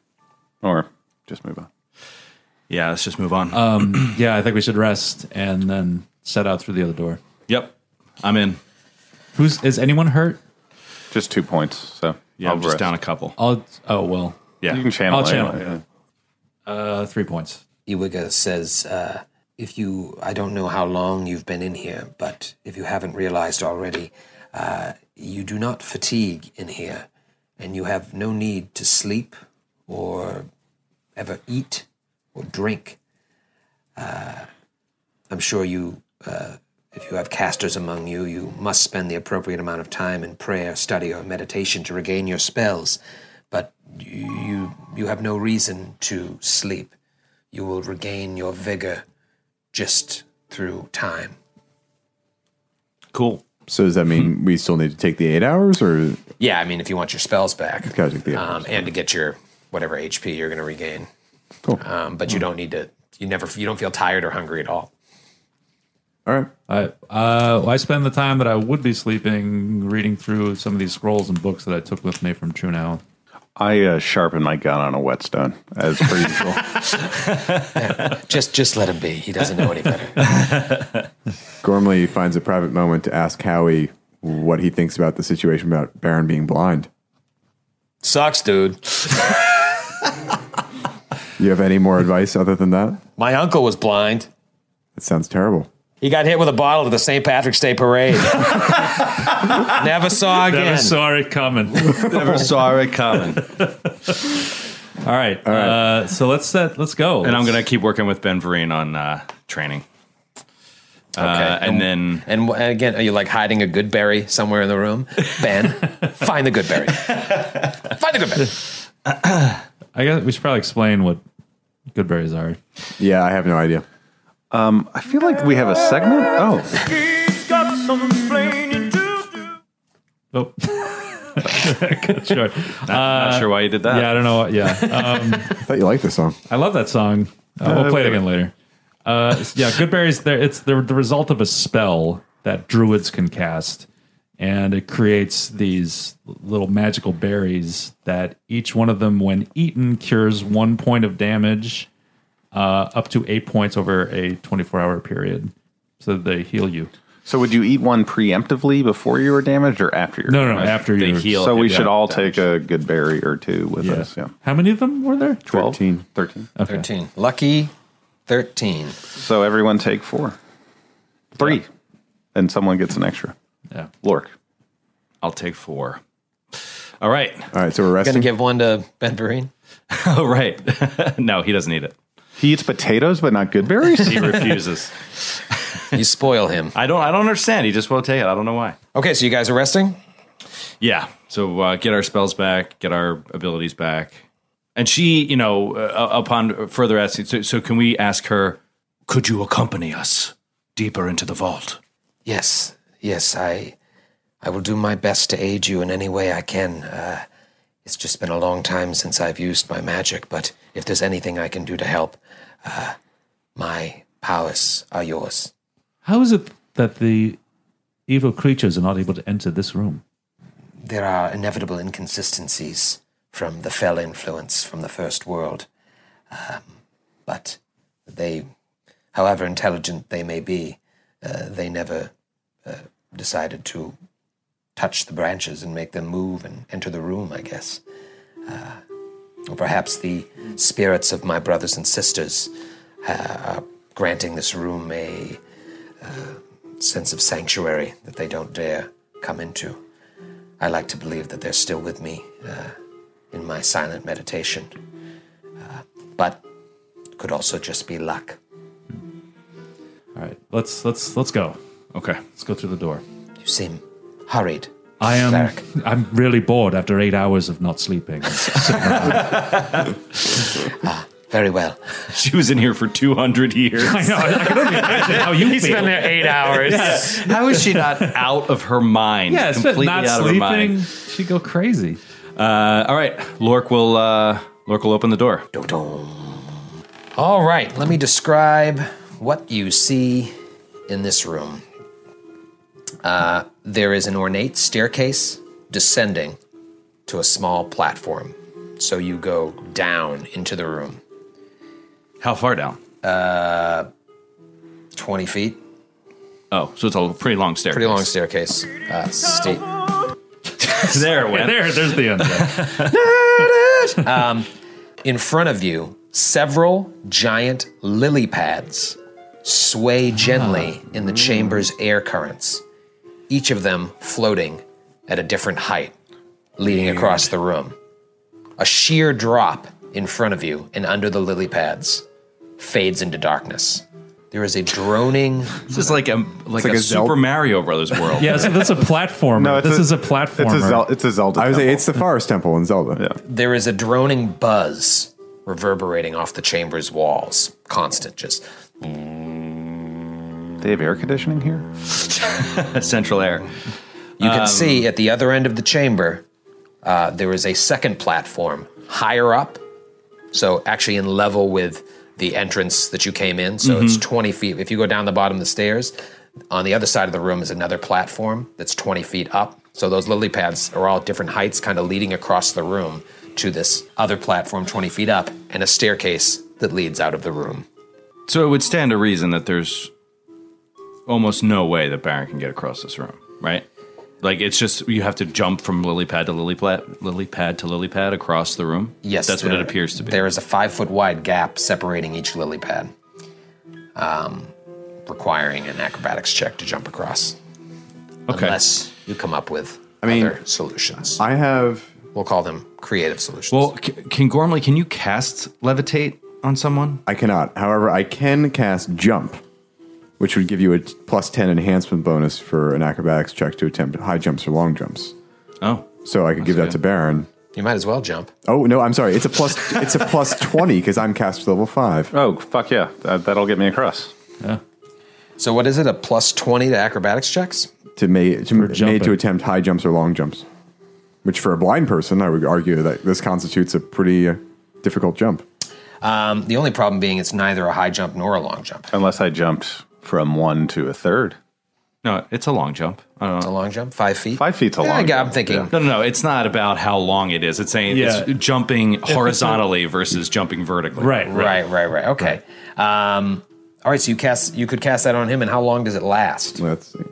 Or just move on. Yeah, let's just move on. Um, yeah, I think we should rest and then set out through the other door. Yep, I'm in. Who's is anyone hurt? Just two points. So Yeah, I'll I'm just rest. down a couple. I'll. Oh well. Yeah, You can channel. I'll channel. anyway, yeah. Uh, three points. Iwiga says, uh, if you, I don't know how long you've been in here, but if you haven't realized already, uh, you do not fatigue in here, and you have no need to sleep or ever eat or drink. Uh, I'm sure you, uh, if you have casters among you, you must spend the appropriate amount of time in prayer, study, or meditation to regain your spells, but you, you have no reason to sleep. You will regain your vigor just through time. Cool. So does that mean we still need to take the eight hours, or Yeah, I mean, if you want your spells back, gotta take the eight um, hours? and to get your whatever H P you're going to regain. Cool. Um, but you don't need to. You never. You don't feel tired or hungry at all. All right. I uh, I spend the time that I would be sleeping reading through some of these scrolls and books that I took with me from True Now. I uh, sharpen my gun on a whetstone, as per usual. Just, just let him be. He doesn't know any better. Gormley finds a private moment to ask Howie what he thinks about the situation about Baron being blind. Sucks, dude. You have any more advice other than that? My uncle was blind. It sounds terrible. He got hit with a bottle at the Saint Patrick's Day parade. Never saw again. Never saw it coming. Never saw it coming. All right. All right. Uh, so let's set. Let's go. And I'm Let's- going to keep working with Ben Vereen on uh, training. Okay. Uh, and then And, w- and again, are you like hiding a good berry somewhere in the room? Ben, find the good berry. Find the good berry. I guess we should probably explain what good berries are. Yeah, I have no idea. Um, I feel like we have a segment. Oh, Oh. Sure. not, not sure why you did that. Yeah, I don't know. What, yeah. Um, I thought you liked this song. I love that song. Uh, we'll play it again later. Uh, yeah, good berries. There, it's the, the result of a spell that druids can cast, and it creates these little magical berries that each one of them, when eaten, cures one point of damage, uh, up to eight points over a twenty-four hour period. So they heal you. so would you eat one preemptively before you were damaged, or after you? No, no, no. After They you heal. So we Yeah, should all damage. take a good berry or two with Yeah. us. Yeah, How many of them were there? twelve, Thirteen. thirteen. Okay. thirteen. Lucky thirteen. So everyone take four, three, and someone gets an extra. Yeah. Lork. I'll take four. All right. All right, so we're Going resting. to give one to Ben Vereen? All right. No, he doesn't eat it. He eats potatoes, but not good berries. He refuses. You spoil him. I don't. I don't understand. He just won't take it. I don't know why. Okay, so you guys are resting? Yeah. So uh, get our spells back, get our abilities back, and she, you know, uh, upon further asking, so, so can we ask her? Could you accompany us deeper into the vault? Yes, yes, I I will do my best to aid you in any way I can. Uh, it's just been a long time since I've used my magic, but if there's anything I can do to help, uh, my powers are yours. How is it that the evil creatures are not able to enter this room? There are inevitable inconsistencies from the fell influence from the First World, um, but they, however intelligent they may be, uh, they never uh, decided to touch the branches and make them move and enter the room, I guess. Uh, or perhaps the spirits of my brothers and sisters uh, are granting this room a uh, sense of sanctuary that they don't dare come into. I like to believe that they're still with me uh, in my silent meditation. Uh, but it could also just be luck. All right, let's let's let's go. Okay. Let's go through the door. You seem hurried. I am. Cleric. I'm really bored after eight hours of not sleeping. Very well. She was in here for two hundred years. I know. I can only imagine how you feel. there eight hours. How is she not out of her mind? Yeah, it's completely not out of her sleeping. mind. She'd go crazy. Uh, all right, Lork will uh, Lork will open the door. All right, let me describe what you see in this room. Uh, there is an ornate staircase descending to a small platform So you go down into the room. How far down? Uh, twenty feet. Oh, so it's a pretty long staircase. Pretty long staircase. Uh, steep. There it went. There, there's the end. um, in front of you, several giant lily pads sway gently Ah. in the chamber's air currents, each of them floating at a different height, leading Weird. across the room. A sheer drop in front of you and under the lily pads fades into darkness. There is a droning. This is like a like, like a, a Super Zel- Mario Brothers world. Yeah, so that's a platformer. No, it's this a- is a platformer. It's a, Zel- it's a Zelda. I was temple. say it's the Forest Temple in Zelda. Yeah. There is a droning buzz reverberating off the chamber's walls. Constant, just. They have air conditioning here? Central air. You can Um, see at the other end of the chamber, uh, there is a second platform higher up. So actually in level with the entrance that you came in. So it's twenty feet. If you go down the bottom of the stairs, on the other side of the room is another platform that's twenty feet up. So those lily pads are all at different heights, kind of leading across the room to this other platform twenty feet up and a staircase that leads out of the room. So it would stand to reason that there's almost no way that Baron can get across this room, right? Like it's just you have to jump from lily pad to lily pad, lily pad to lily pad across the room. Yes, that's what there- it appears to be. There is a five foot wide gap separating each lily pad, um, requiring an acrobatics check to jump across. Okay. Unless you come up with I mean, other solutions. I have. We'll call them creative solutions. Well, c- can Gormley? Can you cast levitate on someone? I cannot. However, I can cast jump, which would give you a t- plus ten enhancement bonus for an acrobatics check to attempt high jumps or long jumps. Oh, So I could give that to Baron. you might as well jump. Oh no, I'm sorry. It's a plus. It's a plus twenty because I'm cast level five. Oh, fuck yeah. That, that'll get me across. Yeah. So what is it? A plus twenty to acrobatics checks? To made to, made jumping. to attempt high jumps or long jumps, which for a blind person, I would argue that this constitutes a pretty uh, difficult jump. Um, the only problem being it's neither a high jump nor a long jump. Unless I jumped from one to a third. no, it's a long jump. I don't It's a know. long jump, five feet. Five feet's a Yeah, long I got- I'm jump. thinking. Yeah. No, no, no. It's not about how long it is. It's saying Yeah. it's jumping horizontally versus jumping vertically. Right, right. Right, right, right. Okay. Um, all right. So you cast. You could cast that on him, and how long does it last? Let's see.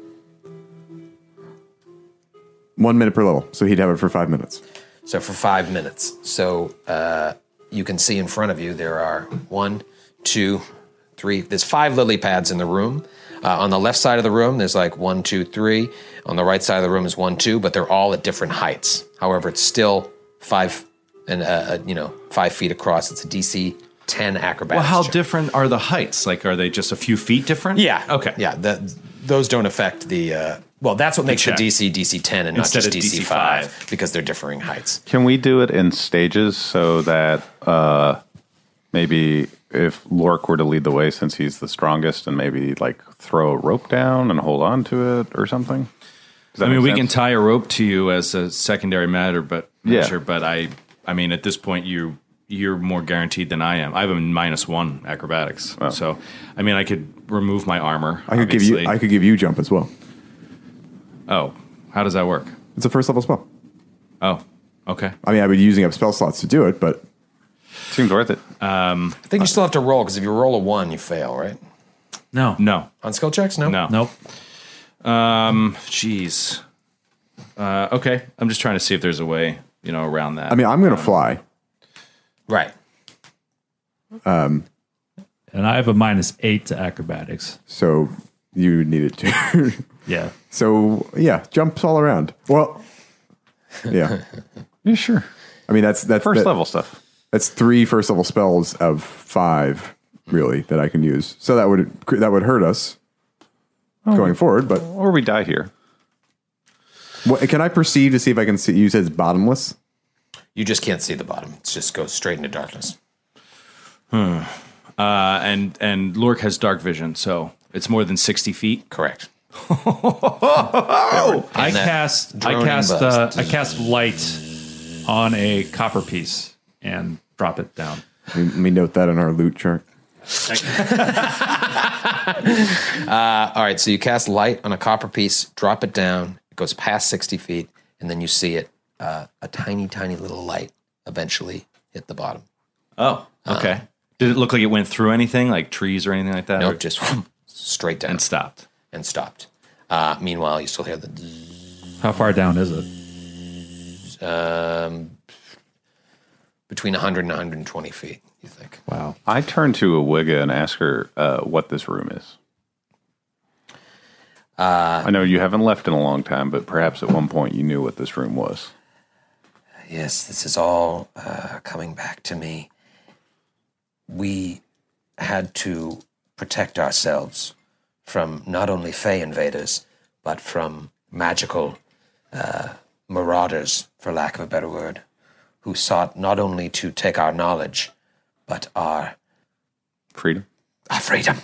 One minute per level, so he'd have it for five minutes. So for five minutes. So uh, you can see in front of you there are one, two, three. There's five lily pads in the room. Uh, on the left side of the room, there's like one, two, three. On the right side of the room is one, two, but they're all at different heights. However, it's still five and uh, uh, you know five feet across. It's a D C ten acrobatics. Well, how check. different are the heights? Like, are they just a few feet different? Yeah. Okay. Yeah. The, those don't affect the. Uh, well, that's what makes the check. D C D C ten and Instead not of just D C D C five five. because they're differing heights. Can we do it in stages so that uh, maybe if Lork were to lead the way since he's the strongest and maybe like throw a rope down and hold on to it or something? Does that I mean, make we sense? can tie a rope to you as a secondary matter, but Yeah. measure. But I, I mean, at this point, you you're more guaranteed than I am. I have a minus one acrobatics, Oh. so I mean, I could remove my armor. I could give you. I could give you jump as well. Oh, how does that work? It's a first level spell. Oh, okay. I mean, I'd be using up spell slots to do it, but Seems worth it. Um, I think you still have to roll because if you roll a one, you fail, right? No. no, On skill checks, no. no, Nope. Um, jeez. Uh, okay, I'm just trying to see if there's a way, you know, around that. I mean, I'm going to fly. Right. Um, And I have a minus eight to acrobatics. so you need it to. Yeah. So yeah, jumps all around. Well, yeah. Yeah, sure. I mean, that's that's First that- level stuff. That's three first level spells of five, really, that I can use. So that would that would hurt us going forward. But Or we die here. what, can I perceive to see if I can see? You said it's bottomless. You just can't see the bottom. It just goes straight into darkness. Hmm. Uh, and and Lork has dark vision, so it's more than sixty feet. Correct. I And that cast I droning cast buzz. uh, I cast light on a copper piece and drop it down. Let me, let me note that in our loot chart. Uh, all right, so you cast light on a copper piece, drop it down. It goes past sixty feet, and then you see it, uh, a tiny, tiny little light eventually hit the bottom. Oh, okay. Uh, Did it look like it went through anything, like trees or anything like that? No, or? just straight down. And stopped. And stopped. Uh, meanwhile, you still hear the... How far down is it? Um, between one hundred and one hundred twenty feet, you think. Wow. I turn to Awigga and ask her uh, what this room is. Uh, I know you haven't left in a long time, but perhaps at one point you knew what this room was. Yes, this is all uh, coming back to me. We had to protect ourselves from not only Fey invaders, but from magical uh, marauders, for lack of a better word, who sought not only to take our knowledge, but our... Freedom? Our freedom.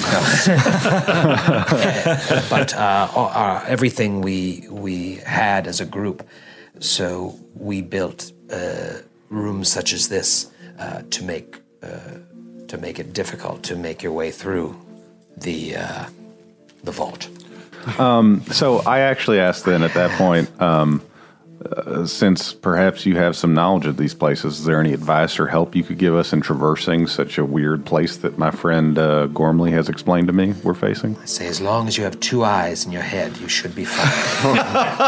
But uh, our, everything we we had as a group. So we built uh, rooms such as this uh, to make uh, to make it difficult to make your way through the uh, the vault. Um, so I actually asked then at that point, um, uh, since perhaps you have some knowledge of these places, is there any advice or help you could give us in traversing such a weird place that my friend uh, Gormley has explained to me we're facing? I say, as long as you have two eyes in your head, you should be fine.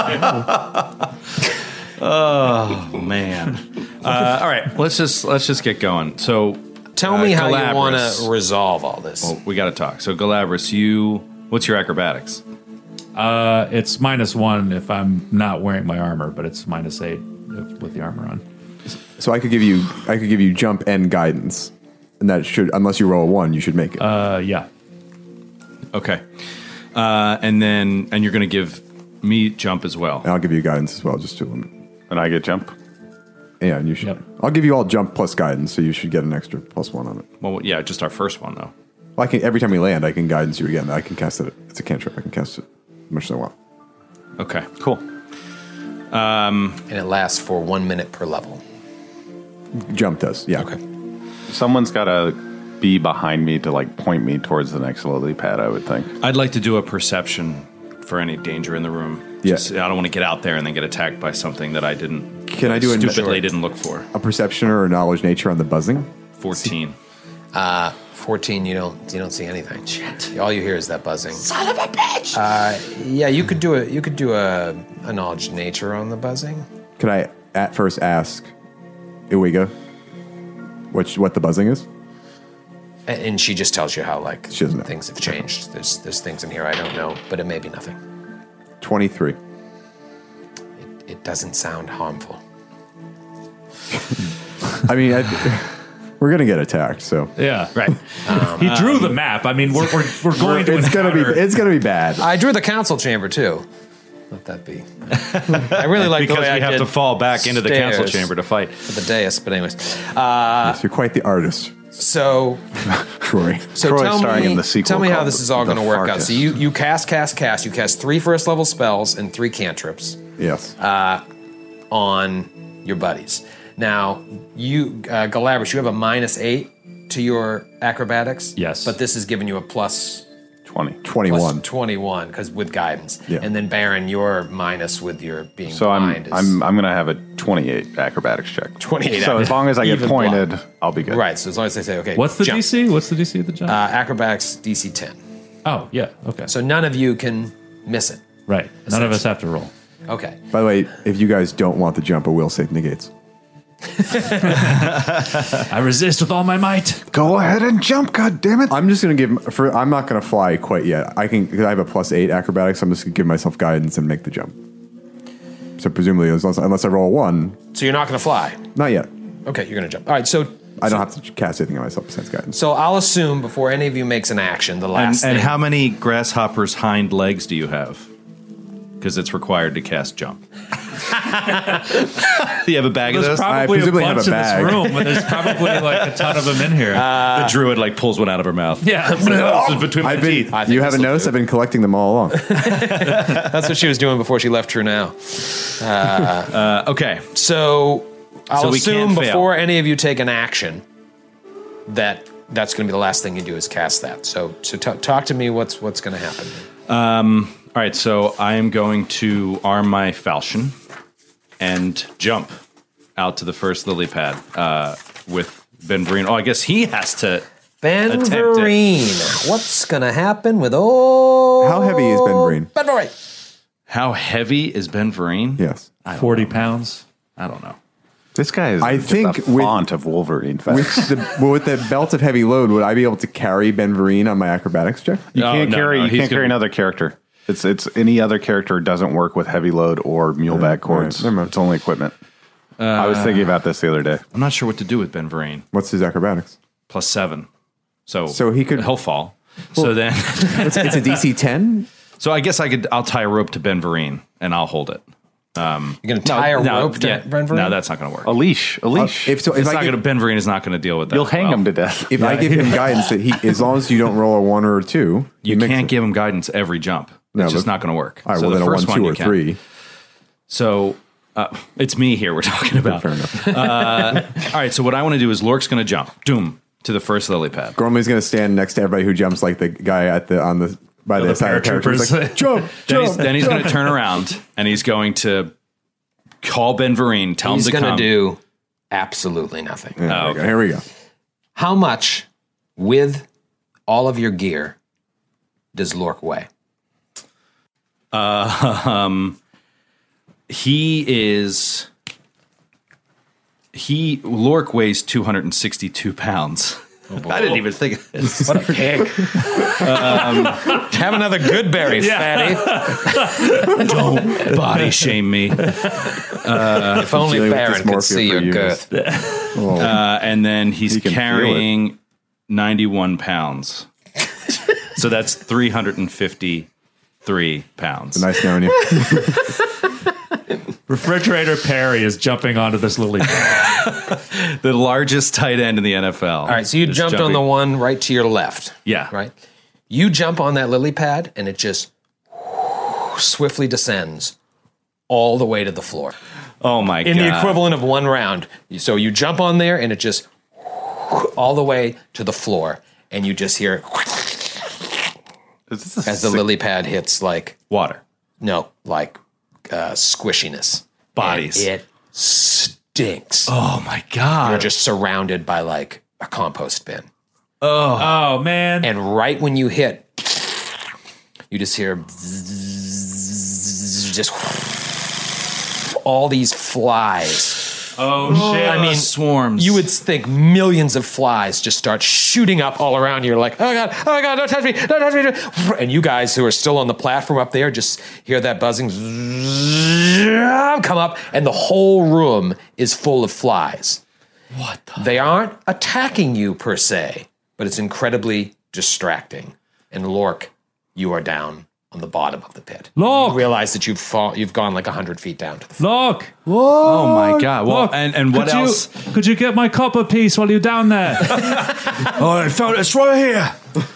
Oh man! Uh, all right, let's just let's just get going. So, tell uh, me how Galabras. you want to resolve all this. Well, we got to talk. So, Galabras, you what's your acrobatics? Uh, it's minus one if I'm not wearing my armor, but it's minus eight if, with the armor on. So I could give you, I could give you jump and guidance, and that should, unless you roll a one, you should make it. Uh, yeah. Okay, uh, and then and you're going to give me jump as well. And I'll give you guidance as well, just to limit. And I get jump? Yeah, and you should. Yep. I'll give you all jump plus guidance, so you should get an extra plus one on it. Well, yeah, just our first one though. Well, I can, every time we land, I can guidance you again. I can cast it. It's a cantrip. I can cast it as much as I want. Okay, cool. Um, and it lasts for one minute per level. Jump does, yeah. Okay. Someone's got to be behind me to like point me towards the next lily pad, I would think. I'd like to do a perception for any danger in the room. Yeah. Just, I don't want to get out there and then get attacked by something that I didn't. Can I do a- stupidly didn't look for? A perception or a knowledge nature on the buzzing? Fourteen. Uh, fourteen. You don't. You don't see anything. Shit. All you hear is that buzzing. Son of a bitch! Uh, yeah, you could do a. You could do a, a knowledge nature on the buzzing. Could I at first ask Iwiga what what the buzzing is? And, and she just tells you how like She doesn't know. things have changed. There's there's things in here I don't know, but it may be nothing. Twenty-three. It, it doesn't sound harmful. I mean, I, we're gonna get attacked, so Yeah. Right. Um, He drew the map. I mean, we're we're, we're going to it's gonna be encounter- it's gonna be bad. I drew the council chamber too. Let that be. I really like the Because way we I have did to fall back into the council stairs chamber to fight. for the dais, but anyways. Uh, Yes, you're quite the artist, so Troy. so Troy's tell starring me, in the sequel tell me how called this is all The going to work out. Farkas. So you you cast cast cast. You cast three first level spells and three cantrips Yes. on your buddies. Now you uh, Galabras, you have a minus eight to your acrobatics. Yes. but this is giving you a plus. twenty. Twenty-one. Plus twenty-one, because with guidance. Yeah. And then Baron, you're minus with your being So I'm blind. is- I'm I'm gonna have a twenty-eight acrobatics check. twenty-eight. So as long as I get Even pointed, blind. I'll be good. Right, so as long as they say, okay, What's the jump. D C? What's the D C of the jump? Uh, acrobatics D C ten. oh, yeah. Okay. So none of you can miss it. right. None of us have to roll. Okay. By the way, if you guys don't want the jump, a will save negates. I resist with all my might. Go ahead and jump, God damn it! I'm just gonna give for. I'm not gonna fly quite yet. I can. 'Cause I have a plus eight acrobatics. I'm just gonna give myself guidance and make the jump. So presumably, as long as- unless I roll a one, So you're not going to fly. not yet. Okay, you're going to jump. All right, so I don't have to cast anything on myself besides guidance. so I'll assume before any of you makes an action, the And, last and thing. how many grasshopper's hind legs do you have? Because it's required to cast jump. Do you have a bag of There's those? I probably a presumably have bunch a in this bag. room, but there's probably like a ton of them in here. the druid like pulls one out of her mouth. yeah. This is between my I've been. teeth. I think You this haven't will noticed? do. I've been collecting them all along. That's what she was doing before she left True Now. Uh, okay. So I'll So we assume can't fail. before any of you take an action that that's going to be the last thing you do is cast that. So so t- talk to me. What's what's going to happen? Um, all right, so I am going to arm my falchion and jump out to the first lily pad uh, with Ben Vereen. Oh, I guess he has to. Ben attempt it. Vereen. What's going to happen with old... How heavy is Ben Vereen? Ben Vereen. How heavy is Ben Vereen? Yes. forty pounds. I don't know. This guy is I just think a with- font of Wolverine. With Facts. the, well, with the belt of heavy load, would I be able to carry Ben Vereen on my acrobatics check? You No, can't no, carry. no, you he's can't carry gonna- another character. It's it's any other character doesn't work with heavy load or muleback cords. right, never mind. It's only equipment. I was thinking about this the other day. I'm not sure what to do with Ben Vereen. What's his acrobatics? Plus seven. So, So he could- he'll fall. so then, It's, it's a D C ten? so I guess I could. I'll tie a rope to Ben Vereen and I'll hold it. Um, You're going to tie a no, rope to yeah, Ben Vereen? No, that's not going to work. A leash. A leash. If so, if it's I not give, going to. Ben Vereen is not going to deal with that. You'll hang well. him to death. if I give him guidance that he, as long as you don't roll a one or a two, he You makes can't it. give him guidance every jump. No, It's just but- not going to work. All right, so well, the then a first one, two, you or can. three. So uh, it's me here we're talking about. Fair enough. Uh, all right, so what I want to do is Lork's going to jump, doom, to the first lily pad. Gormley's going to stand next to everybody who jumps like the guy at the on the by the, the side of the parachute. He's like, jump, Then he's, jump. then he's going to turn around and he's going to call Ben Vereen, tell He's him to going come. to do absolutely nothing. Yeah, Oh, there we go. okay. Here we go. How much, with all of your gear, does Lork weigh? Uh, um, he is. He Lork weighs two hundred sixty-two pounds. I didn't even think of this. What a pig. um, have another good berry, fatty. Don't body shame me. Uh, if only Dealing with Baron could dysmorphia see for your years. girth. Uh, and then he's He can feel carrying ninety-one pounds. So that's three hundred fifty-three pounds. Nice knowing you. Refrigerator Perry is jumping onto this lily pad. The largest tight end in the N F L. All right, so you is jumped on jumping- the one right to your left. Yeah. Right? You jump on that lily pad, and it just swiftly descends all the way to the floor. Oh my god. In the equivalent of one round. So you jump on there, and it just all the way to the floor, and you just hear Is this a as the sick- lily pad hits like, Water. no, like uh, squishiness. Bodies. And it stinks. Oh my god. You're just surrounded by like a compost bin. Oh, man. And right when you hit, you just hear bzzz, just all these flies. Oh, shit. I mean, swarms. you would think millions of flies just start shooting up all around you. You're like, oh God, oh God, don't touch me, don't touch me. And you guys who are still on the platform up there just hear that buzzing come up, and the whole room is full of flies. What the? They aren't attacking you per se, but it's incredibly distracting. And Lork, you are down on the bottom of the pit. Lork! You realize that you've fall, you've gone like a hundred feet down to the floor. Look. Oh my god. Well, Look. and, and what could else? You, could you get my copper piece while you're down there? Oh, I found it. It's right here.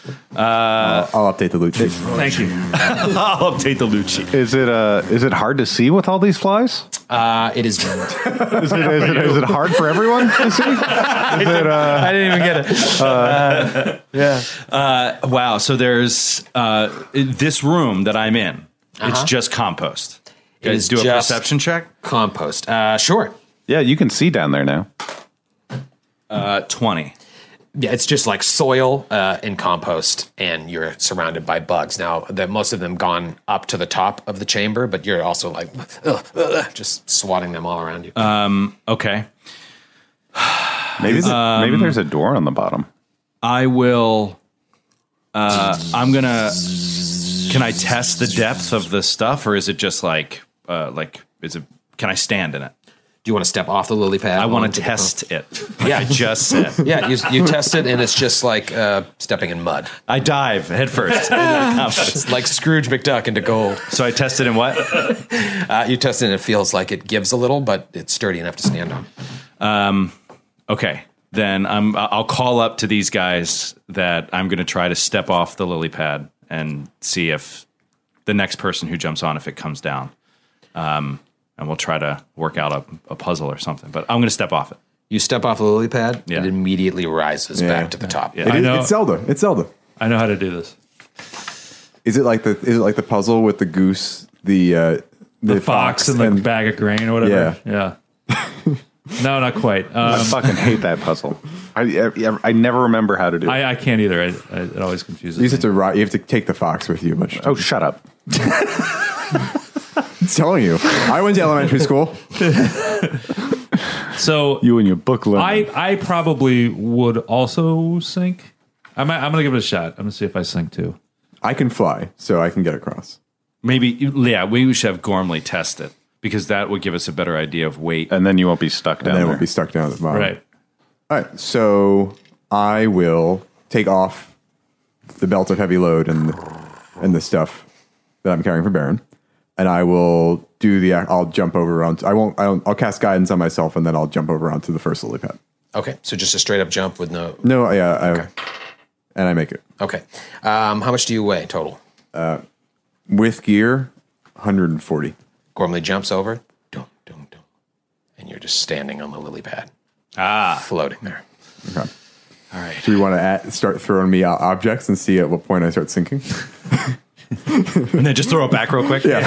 I'll update the loot sheet. Thank you. I'll update the loot sheet. Is it uh is it hard to see with all these flies? Uh, it is. Is it, is it, is it hard for everyone to see? Is it uh I didn't even get it. Uh, wow. So there's uh, this room that I'm in. It's just compost. It Guys is do a just- perception check. Compost. Uh, sure. yeah, you can see down there now. Uh, twenty. Yeah, it's just like soil uh, and compost, and you're surrounded by bugs. Now, that most of them gone up to the top of the chamber, but you're also like ugh, ugh, just swatting them all around you. Okay. Maybe the, maybe there's a door on the bottom. I will. Uh, I'm gonna. Can I test the depth of the stuff, or is it just like, uh, like, is it? Can I stand in it? Do you want to step off the lily pad? I want onto to the test it. Yeah. I just said. Yeah, you, you test it, and it's just like uh, stepping in mud. I dive head first. It's like Scrooge McDuck into gold. So I tested in what? Uh, you test it, and it feels like it gives a little, but it's sturdy enough to stand on. Okay, then I'm. I'll call up to these guys that I'm going to try to step off the lily pad and see if the next person who jumps on, if it comes down, um, and we'll try to work out a, a puzzle or something. But I'm going to step off it. You step off the lily pad, Yeah. it immediately rises Yeah. back to the top. Yeah. It I is, know. it's Zelda. It's Zelda. I know how to do this. Is it like the is it like the puzzle with the goose, the uh, The, fox, and the bag of grain or whatever. Yeah. No, not quite. I Um, fucking hate that puzzle. I, I I never remember how to do it. I, I can't either. I, I, it always confuses You me. just have to ri- you have to take the fox with you. Much. oh, shut up. I'm telling you, I went to elementary school. So You and your book learning. I, I probably would also sink. I'm, I'm going to give it a shot. I'm going to see if I sink too. I can fly, so I can get across. Maybe, yeah, we should have Gormley test it because that would give us a better idea of weight. and then you won't be stuck down And then it there. won't be stuck down at the bottom. Right. All right, so I will take off the belt of heavy load and and the stuff that I'm carrying for Baron, and I will do the. I'll jump over onto. I won't. I'll, I'll cast guidance on myself, and then I'll jump over onto the first lily pad. Okay, so just a straight up jump with no. No, yeah, I, and I make it Okay, um, how much do you weigh total? with gear, one hundred forty. Gormley jumps over, dum, dum, dum, and you're just standing on the lily pad. Ah, floating there. Okay. All right. Do we want to add, start throwing me out objects and see at what point I start sinking? And then just throw it back real quick. Yeah.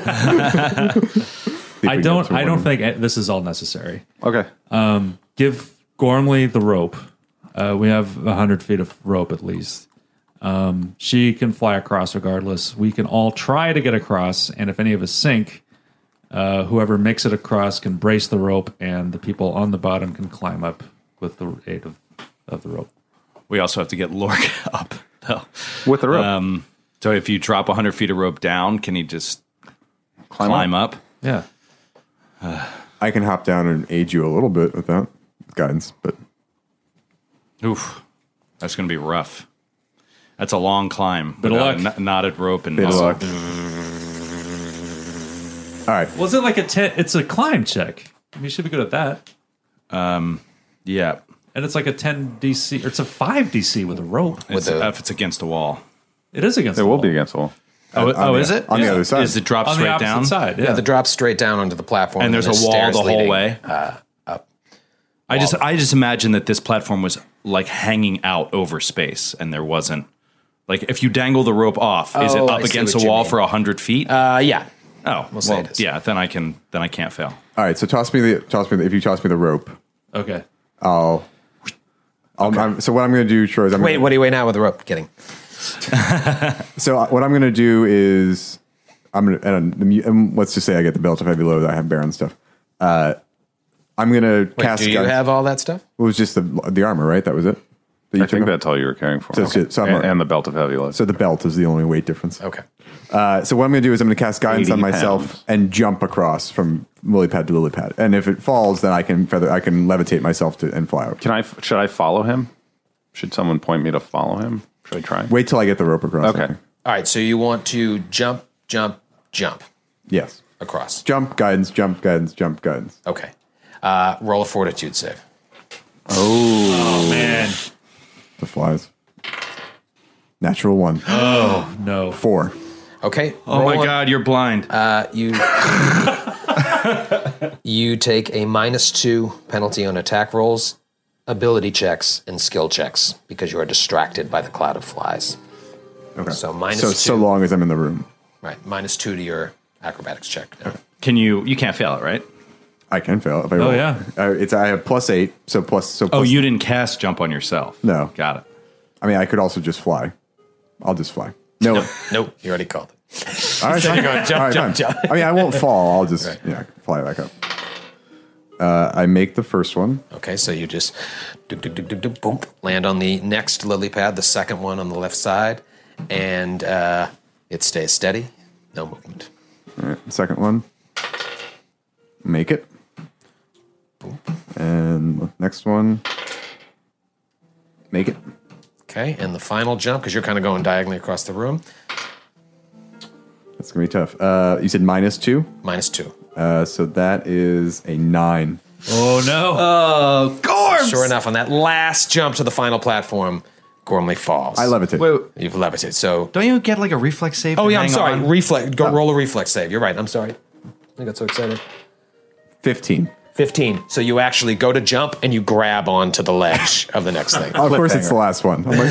I don't. I don't think this is all necessary. okay. Give Gormley the rope. Uh, we have a hundred feet of rope at least. Um, she can fly across regardless. We can all try to get across, and if any of us sink, uh, whoever makes it across can brace the rope, and the people on the bottom can climb up with the aid of, of the rope. We also have to get Lork up. though. With the rope. Um, so if you drop one hundred feet of rope down, can he just Climb climb, up? Yeah. I can hop down and aid you a little bit with that guidance, but Oof, that's going to be rough. That's a long climb. Bit of without luck. a kn- knotted rope and bit of muscle. luck. All right. Was it like a ten? It's a climb check. I mean, you should be good at that. Yeah, And it's like a ten D C, or it's a five D C with a rope. it's, the- if it's against a wall. It is against. It the will wall. be against the wall. Oh, on oh the- is it? on the Is- other side. Is it drop on straight the opposite down? side. Yeah. Yeah, the drop straight down onto the platform, And there's a wall stairs the whole leading, way? Uh, I just I just imagine that this platform was like hanging out over space, and there wasn't like if you dangle the rope off, is it Oh, up I see against what a you wall mean. for a hundred feet? uh, yeah. oh, we'll say well, it is. yeah. Then I can then I can't fail. All right. So toss me the toss me the, if you toss me the rope, Okay. I'll. I'll I'm, so what I'm going to do, Troy, is I'm Wait, gonna, what do you weigh now with the rope? Kidding. So what I'm going to do is I'm going to and, the mu- and let's just say I get the belt of heavy load. I have Baron stuff. Uh, I'm going to Wait, cast. do you guidance- have all that stuff? It was just the the armor, right? That was it. That you I took think off? that's all you were carrying for. So it's it. So I'm- and, and the belt of heavy load. So the belt is the only weight difference. Okay. Uh, so what I'm going to do is I'm going to cast guidance on eighty myself pounds. and jump across from lily pad to lily pad. And if it falls, then I can feather. I can levitate myself to and fly out. Can I? Should I follow him? Should someone point me to follow him? Should I try? Wait till I get the rope across. I Okay. think. All right, so you want to jump, jump, jump Yes. across. Jump guidance. Jump guidance. Jump guidance. Okay. Uh, roll a fortitude save. Oh man. The flies. Natural one. No. Four. Okay. Oh roll my one. God, you're blind. Uh, you you take a minus two penalty on attack rolls, ability checks, and skill checks because you are distracted by the cloud of flies. Okay. So minus so two. so long as I'm in the room, Right, minus two to your acrobatics check. now. Can you? You can't fail it, right? I can fail if I Oh, roll. yeah. Uh, it's I have plus eight. So plus so. Oh, plus, you didn't cast jump on yourself. No. Got it. I mean, I could also just fly. I'll just fly. No. Nope, you already called it. All right, fine. going, jump, All right, jump, fine. jump. I mean, I won't fall. I'll just yeah fly back up. Uh, I make the first one. Okay, so you just do, do, do, do, do, boom, land on the next lily pad, the second one on the left side, and uh, it stays steady, no movement. All right, second one. Make it. And the next one. Make it. Okay, and the final jump, because you're kind of going diagonally across the room, That's gonna be tough. Uh, you said minus two. minus two. Uh, so that is a nine. Oh no. Oh, Gorms! Sure enough, on that last jump to the final platform, Gormley falls. I levitate. Wait, You've levitated. So, don't you get like a reflex save? oh to yeah, I'm hang sorry. on? Reflex. Go roll a reflex save. You're right. I'm sorry. I got so excited. Fifteen. fifteen. So you actually go to jump and you grab onto the ledge of the next thing. Oh, of course, it's the last one. I'm like,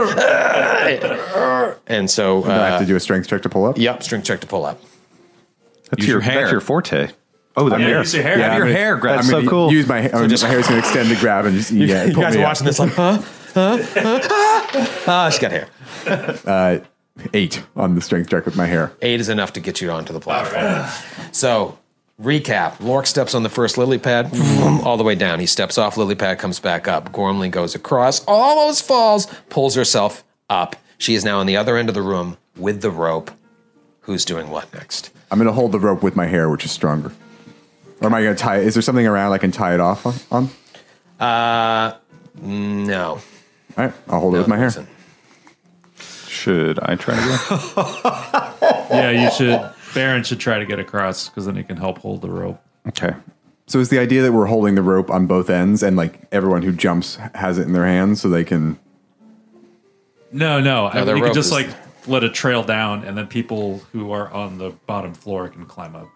And so, I have uh, to do a strength check to pull up. yep, string check to pull up. That's Use your, your hair. that's your forte. Oh, the Yeah, hair. use your hair. Yeah, Have I'm your gonna- hair grab. That's I'm so gonna cool. Use my, I mean, just- my hair's going to extend to grab and just yeah. You pull guys me are up. watching this like, huh? Huh? Huh? Ah, she's got hair. Uh, eight on the strength check with my hair. Eight is enough to get you onto the platform. So, recap. Lork steps on the first lily pad, all the way down. He steps off, lily pad comes back up. Gormley goes across, almost falls, pulls herself up. She is now on the other end of the room with the rope. Who's doing what next? I'm going to hold the rope with my hair, which is stronger. Or am I going to tie it? Is there something around I can tie it off on? Uh, no. All right, I'll hold it with my hair. Listen. Should I try to go? Yeah, you should. Baron should try to get across because then he can help hold the rope. Okay. So is the idea that we're holding the rope on both ends and like everyone who jumps has it in their hands so they can... No, no. I, the you rope could just is- like let it trail down, and then people who are on the bottom floor can climb up.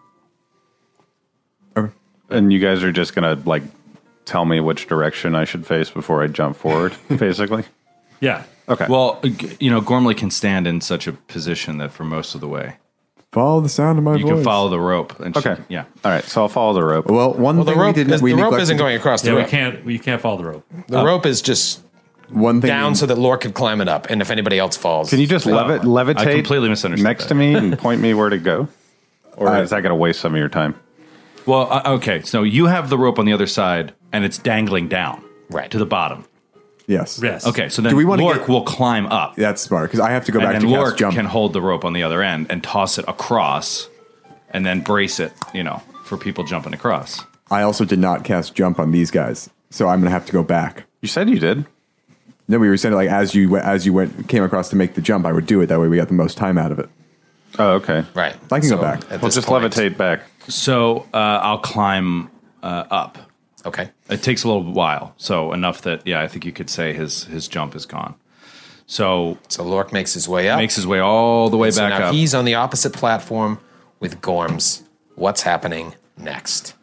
And you guys are just gonna like tell me which direction I should face before I jump forward, basically. Yeah. Okay. Well, g- you know, Gormley can stand in such a position that for most of the way, Follow the sound of my you voice. can follow the rope. And she- Okay. yeah. All right. So I'll follow the rope. Well, one Well, the thing rope, we didn't... is, we the rope neglected isn't to- going across the Yeah, we rope. can't. We can't follow the rope. The rope is just One thing down we- so that Lork could climb it up, and if anybody else falls... Can you just levi- levitate? I completely misunderstood next that. to me and point me where to go, or Uh, is that gonna waste some of your time? Well, uh, okay. So you have the rope on the other side, and it's dangling down Right. to the bottom. Yes. Yes. Okay. So then Do we wanna Lork get- will climb up. That's smart because I have to go And back then to Lork cast jump. can hold the rope on the other end and toss it across, and then brace it, you know, for people jumping across. I also did not cast jump on these guys, so I'm going to have to go back. You said you did. No, we were saying like as you as you went came across to make the jump, I would do it. That way, we got the most time out of it. Oh, okay. Right. I can go So, back. at Well, this just point- levitate back. So uh, I'll climb uh, up. Okay. It takes a little while, so enough that yeah, I think you could say his his jump is gone. So So Lork makes his way up. makes his way all the way so back now up. he's on the opposite platform with Gorms. What's happening next?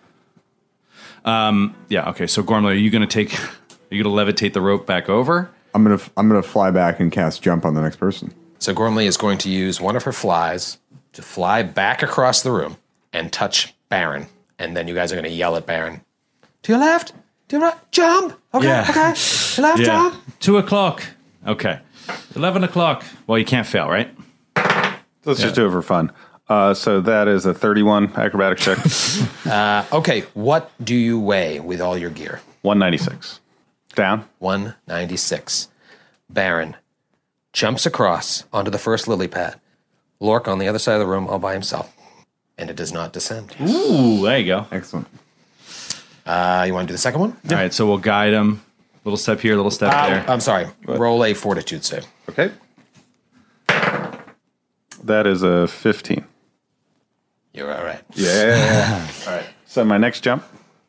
Yeah. Okay. So Gormley, are you going to take? Are you going to levitate the rope back over? I'm gonna I'm gonna fly back and cast jump on the next person. So Gormley is going to use one of her flies to fly back across the room and touch Baron. And then you guys are going to yell at Baron. To your left. To your right. Jump. Okay. Yeah. Okay. To your left. Yeah. Jump. Two o'clock. Okay. Eleven o'clock. Well, you can't fail, right? Let's just do it for fun. Uh, so that is a thirty-one acrobatic check. Okay. What do you weigh with all your gear? one ninety-six. Down. one ninety-six. Baron jumps across onto the first lily pad. Lork on the other side of the room all by himself. And it does not descend. Ooh, there you go. Excellent. Uh, you want to do the second one? All right. So we'll guide him. Little step here, little step Uh, there. I'm sorry. Roll a fortitude save. Okay. That is a fifteen. You're all right. Yeah. All right. So my next jump.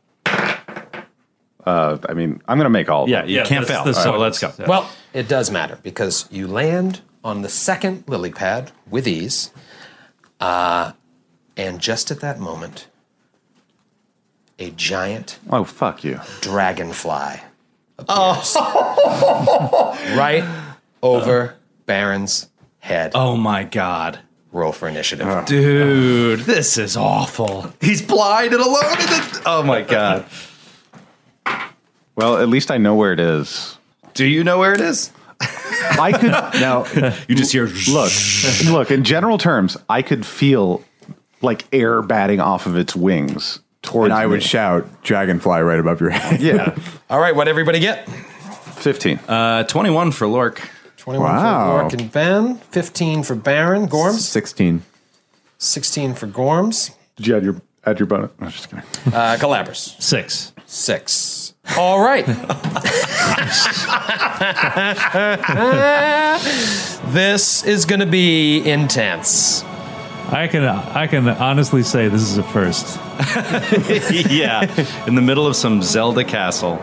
Uh, I mean, I'm going to make all of Yeah, them. you Yeah, can't that's fail. the So song. let's go. Yeah. Well, it does matter because you land on the second lily pad with ease. Uh, and just at that moment, a giant Oh, fuck you. dragonfly appears. right over Baron's head. Oh my god, Roll for initiative. dude, this is awful. He's blind and alone in the. Oh my god. Well, at least I know where it is. Do you know where it is? I could now You just hear. look. Look, in general terms, I could feel like air batting off of its wings towards And I me. would shout dragonfly right above your head. Yeah. All right, what everybody get? fifteen. Uh, twenty-one for Lork. twenty-one Wow. for Lork and Ben. fifteen for Baron. Gorms. Sixteen. sixteen for Gorms. Did you add your add your bonus? I'm just kidding. Uh, Galabras. Six. Six. All right. This is going to be intense. I can I can honestly say this is a first. Yeah, in the middle of some Zelda castle.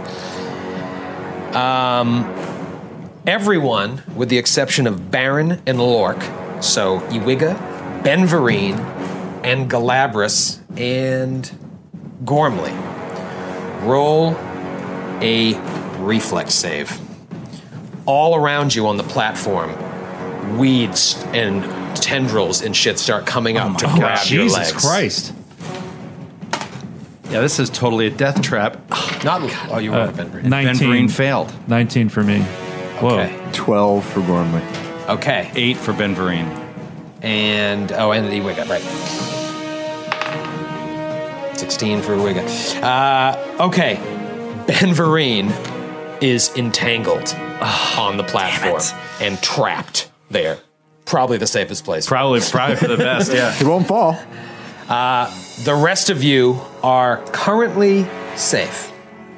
Everyone, with the exception of Baron and Lork, so Iwiga, Ben Vereen, and Galabras, and Gormley, roll a reflex save. All around you on the platform, weeds and tendrils and shit start coming up to grab your Jesus legs. Christ. Yeah, this is totally a death trap. Not. Oh, you rolled Uh, Ben Vereen. Ben nineteen. Vereen failed. nineteen for me. Whoa. Okay. twelve for Gormley. Okay. Eight for Ben Vereen. And oh, and the Wigga, right? Sixteen for Wigga. Uh, okay, Ben Vereen is entangled on the platform and trapped there. Probably the safest place. Probably, probably for the best. Yeah. He won't fall. Uh, the rest of you are currently safe.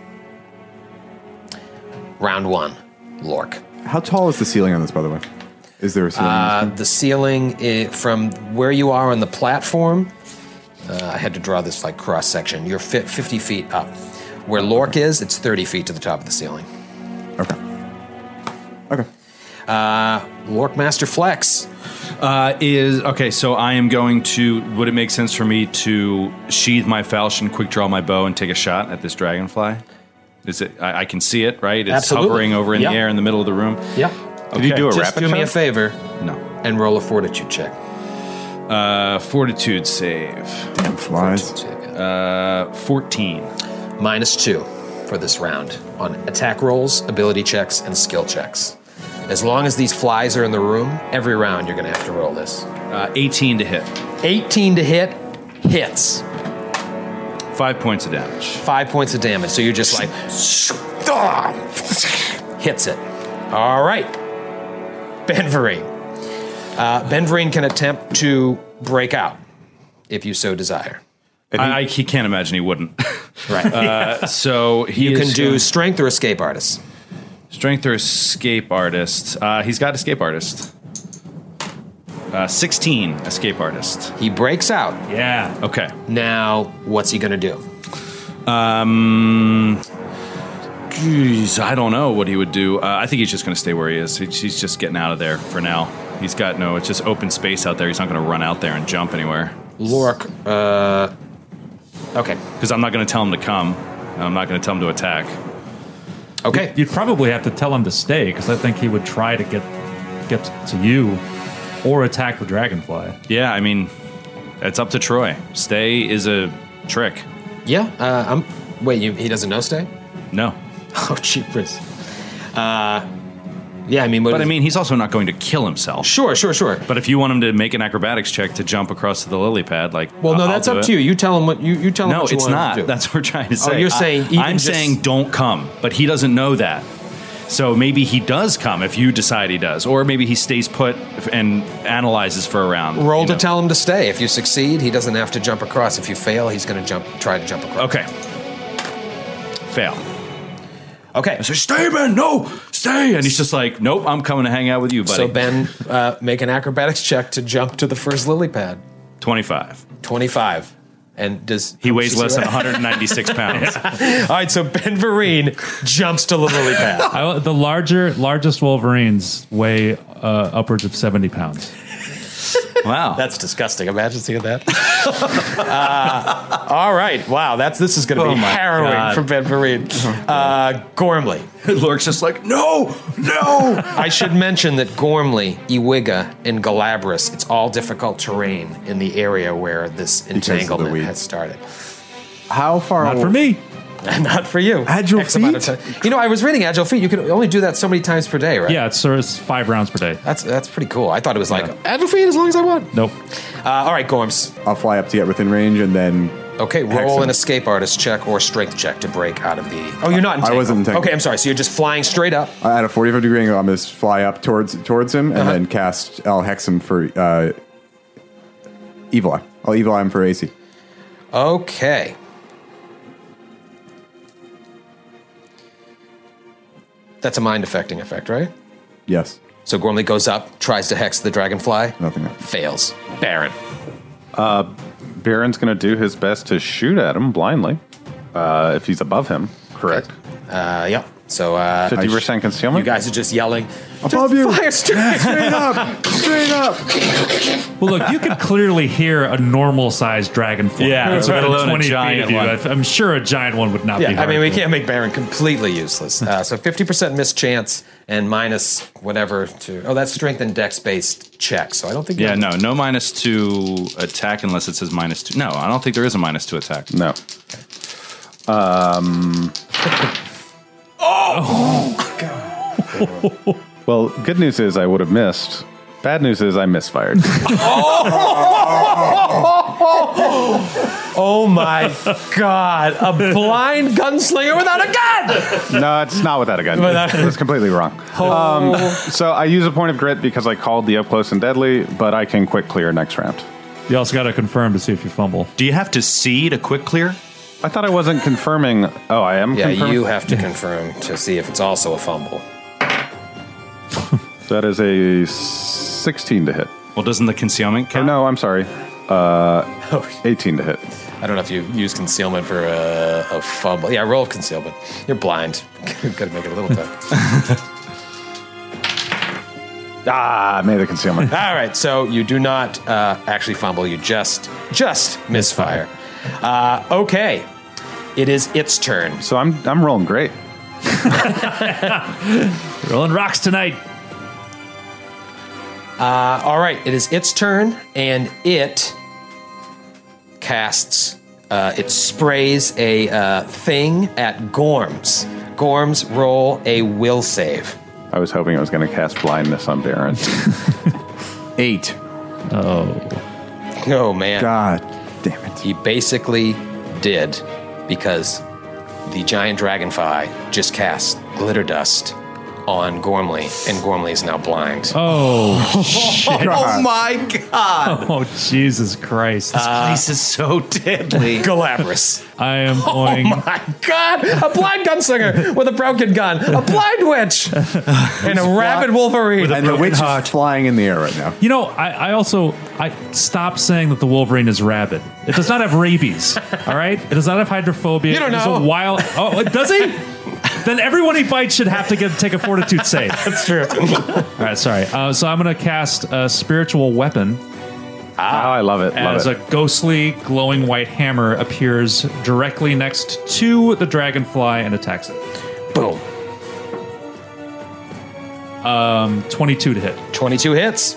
Round one, Lork. How tall is the ceiling on this, by the way? Is there a ceiling? Uh, the ceiling i from where you are on the platform. Uh, I had to draw this like cross section. You're fi- fifty feet up. Where Lork is, it's thirty feet to the top of the ceiling. okay. Okay. Uh, Lork Master Flex. Uh, is okay. So I am going to. Would it make sense for me to sheathe my falchion, quick draw my bow, and take a shot at this dragonfly? Is it? I, I can see it, right? It's Absolutely. hovering over in Yep. the air in the middle of the room. Yep. Did you do a Just rapid do me a shot? favor No. and roll a fortitude check. Uh, fortitude save. Damn flies. Uh, fourteen. Minus two for this round on attack rolls, ability checks, and skill checks. As long as these flies are in the room, every round you're going to have to roll this. Uh, eighteen to hit. eighteen to hit, hits. Five points of damage. Five points of damage. So you're just like, hits it. All right. Ben Vereen. Uh, Ben Vereen can attempt to break out if you so desire. I, I he can't imagine he wouldn't. Right. Uh, so he you is can do going- strength or escape artist. strength or escape artist. Uh, he's got escape artist. Uh, sixteen escape artist. He breaks out. Yeah. Okay. Now, what's he going to do? Um. Geez, I don't know what he would do. Uh, I think he's just going to stay where he is. He- He's just getting out of there for now. He's got no. It's just open space out there. He's not going to run out there and jump anywhere. Lork, uh, okay. Because I'm not going to tell him to come. And I'm not going to tell him to attack. Okay. You'd probably have to tell him to stay because I think he would try to get get to you or attack the dragonfly. Yeah, I mean, it's up to Troy. Stay is a trick. Yeah, uh, I'm. Wait, you, he doesn't know stay? No. Oh, cheapers. Uh, yeah, I mean, what But I is- mean, he's also not going to kill himself. sure, sure, sure. But if you want him to make an acrobatics check to jump across to the lily pad, like, Well, no, I'll that's do up it. to you. You tell him what you, you tell him. No, what you it's want him not. to do. That's what we're trying to say. you're saying even I'm just- saying don't come, but he doesn't know that. So maybe he does come if you decide he does, or maybe he stays put and analyzes for a round. roll you to know. tell him to stay. If you succeed, he doesn't have to jump across. If you fail, he's going to jump. Try to jump across. Okay. Fail. Okay. I say, stay, Ben. No, stay. And he's just like, nope, I'm coming to hang out with you, buddy. So Ben, uh, make an acrobatics check to jump to the first lily pad. twenty-five. Twenty-five. And does He weighs does less than weigh? one hundred ninety-six pounds. All right, so Ben Vereen jumps to the lily pad. I, the larger, largest Wolverines weigh uh, upwards of seventy pounds. Wow. That's disgusting. Imagine seeing that. uh, all right. Wow. That's this is going to Oh be my harrowing God. for Ben Vereen. Uh, Gormley. Lork's just like, no, no. I should mention that Gormley, Iwiga, and Galabras, it's all difficult terrain in the area where this of the entanglement weed. has started. How far? Not for me. Not for you. Agile X amount of feet? time. You know, I was reading Agile Feet. You can only do that so many times per day, right? Yeah, it's, sir, it's five rounds per day. That's that's pretty cool. I thought it was like Agile Feet as long as I want. Nope. Uh, all right, Gorms. I'll fly up to get within range and then. Okay, roll Excellent. an escape artist check or strength check to break out of the. Oh, you're not. I Entangled. wasn't entangled. Okay, I'm sorry. So you're just flying straight up. At a forty-five degree angle, I'm going to fly up towards towards him and Uh-huh. then cast. I'll hex him for uh, evil eye. I'll evil eye him for A C. Okay. That's a mind affecting effect, right? Yes. So Gormley goes up, tries to hex the dragonfly, Nothing. fails. Baron. Baron's going to do his best to shoot at him blindly uh, if he's above him. Correct. Uh, yep. So uh, Fifty percent concealment. you guys are just yelling. Above "Just you." Fire straight. Straight up. Straight up. Well, look, you could clearly hear a normal-sized dragonfly. Yeah, It's let within alone a twenty giant feet of you. one. I- I'm sure a giant one would not be Yeah, I hard mean, we to- can't make Baron completely useless. Uh, so fifty percent miss chance and minus whatever to. Oh, that's strength and dex based check. So I don't think. Yeah, you- no, no minus two attack unless it says minus two. No, I don't think there is a minus two attack. No. Um. Oh. Well, good news is I would have missed. Bad news is I misfired. Oh my God! A blind gunslinger without a gun. No, it's not without a gun. Without- That's completely wrong. Um, so I use a point of grit because I called the up close and deadly, but I can quick clear next round. You also got to confirm to see if you fumble. Do you have to see to quick clear? I thought I wasn't confirming. Oh, I am. Yeah, confirming? you have to confirm to see if it's also a fumble. That is a sixteen to hit. Well, doesn't the concealment Oh, count? no, I'm sorry. Uh, eighteen to hit. I don't know if you use concealment for a, a fumble. Yeah, roll concealment. You're blind. Got to make it a little bit. Ah, I made a concealment. All right, so you do not uh, actually fumble. You just just misfire. Uh, okay, it is its turn. So I'm I'm rolling great. Rolling rocks tonight. Uh, all right, it is its turn, and it casts. Uh, it sprays a uh, thing at Gorms. Gorms, roll a will save. I was hoping I was going to cast blindness on Baron. Eight. Oh. Oh man. God damn it. He basically did because the giant dragonfly just cast glitter dust on Gormley, and Gormley is now blind. Oh, shit. Oh my God! Oh, Jesus Christ. This place is so deadly. Galabras. I am Oh going. my God! A blind gunslinger with a broken gun, a blind witch, and a rabid wolverine. And the witch is flying in the air right now. You know, I, I also I stopped saying that the Wolverine is rabid. It does not have rabies. All right, it does not have hydrophobia. You don't it is know. a wild. Oh, does he? Then everyone he bites should have to get take a fortitude save. That's true. All right, sorry. Uh, so I'm going to cast a spiritual weapon. Oh, I love it. Love As it. a ghostly, glowing white hammer appears directly next to the dragonfly and attacks it. Boom. Um, twenty-two to hit. twenty-two hits.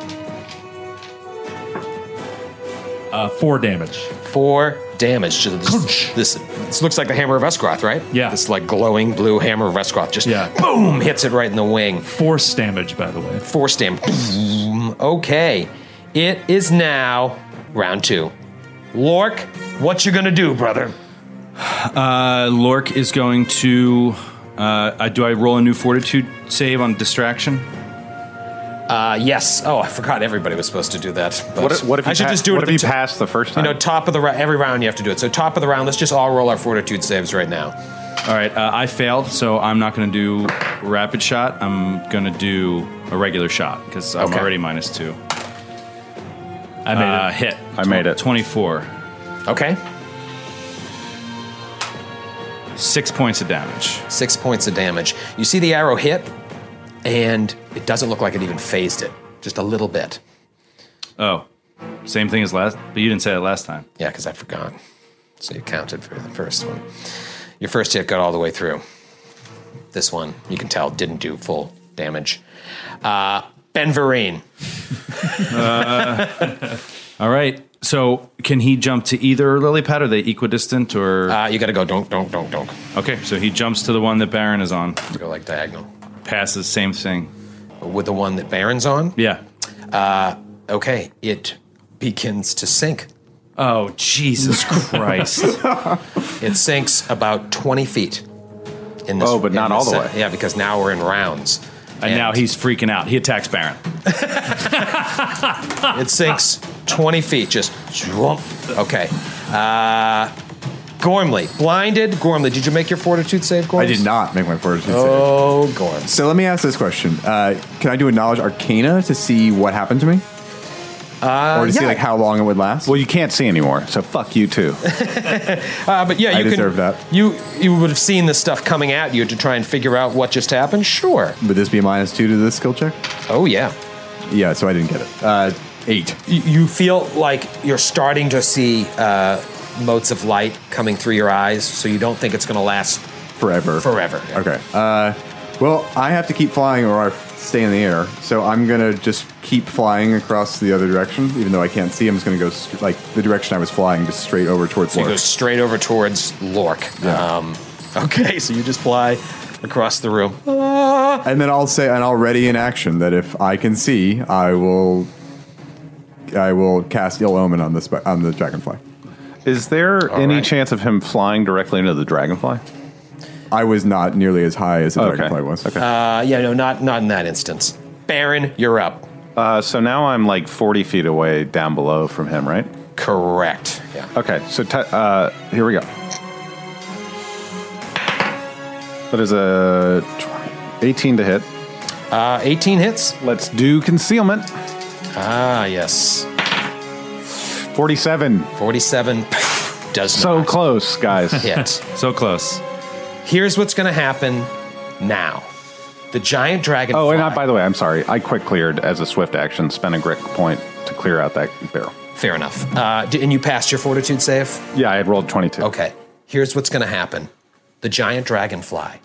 Uh, four damage. Four damage to this, this. This looks like the hammer of Escroth, right? Yeah. This like glowing blue hammer of Escroth just Yeah. boom hits it right in the wing. Force damage, by the way. Force damage. Okay, it is now round two. Lork, what you gonna do, brother? Uh, Lork is going to. Uh, I, do I roll a new fortitude save on distraction? Uh, yes. Oh, I forgot everybody was supposed to do that. But What if, what if you I should pa- just do it. What at if the you to- passed the first You time? know, top of the round. Every round you have to do it. So top of the round, let's just all roll our fortitude saves right now. All right, uh, I failed, so I'm not going to do rapid shot. I'm going to do a regular shot because I'm Okay. already minus two. I made Uh, it. hit. I made it. twenty-four. Okay. Six points of damage. Six points of damage. You see the arrow hit, and it doesn't look like it even phased it. Just a little bit. Oh, same thing as last, but you didn't say that last time. Yeah, because I forgot. So you counted for the first one. Your first hit got all the way through. This one, you can tell, didn't do full damage. Uh, Ben Vereen. All right, so can he jump to either lily pad? Are they equidistant or? Uh, you got to go donk, donk, donk, donk. Okay, so he jumps to the one that Baron is on. Go like diagonal. Passes, same thing. With the one that Baron's on, Yeah. okay, it begins to sink. Oh, Jesus Christ. It sinks about twenty feet. In this, Oh, but in not this all the set. way. Yeah, because now we're in rounds. And now he's freaking out. He attacks Baron. It sinks twenty feet, just swoop. Okay. Uh, Gormley, blinded. Gormley, did you make your fortitude save, Gormley? I did not make my fortitude Oh, Gorm. save. So let me ask this question. Uh, can I do a knowledge arcana to see what happened to me? Uh, or to see yeah. like how long it would last? Well, you can't see anymore, so fuck you too. Uh, but yeah, I you can, deserve that. You you would have seen this stuff coming at you to try and figure out what just happened. Sure. Would this be a minus two to this skill check? Oh yeah. Yeah, so I didn't get it. Uh, eight. You, you feel like you're starting to see uh, motes of light coming through your eyes, so you don't think it's going to last Forever. forever. Okay. Uh, well, I have to keep flying or our stay in the air. So I'm gonna just keep flying across the other direction, even though I can't see. I'm just gonna go st- like the direction I was flying, just straight over towards. So you Lork. go straight over towards Lork. Yeah. Um, okay, so you just fly across the room. And then I'll say, and I'll ready in action that if I can see, I will, I will cast Ill Omen on the sp- on the dragonfly. Is there All any right. chance of him flying directly into the dragonfly? I was not nearly as high as the Okay. dragonfly was. Okay. Uh, yeah, no, not not in that instance. Baron, you're up. Uh, so now I'm like forty feet away down below from him, right? Correct. Yeah. Okay, so t- uh, here we go. That is a twenty, eighteen to hit. Uh, eighteen hits. Let's do concealment. Ah, yes. forty-seven. forty-seven does So not close, guys. hit. So close. Here's what's going to happen now. The giant dragonfly. Oh, and uh, by the way, I'm sorry. I quick cleared as a swift action, spent a grit point to clear out that barrel. Fair enough. Uh, d- and you passed your fortitude save? Yeah, I had rolled twenty-two. Okay. Here's what's going to happen. The giant dragonfly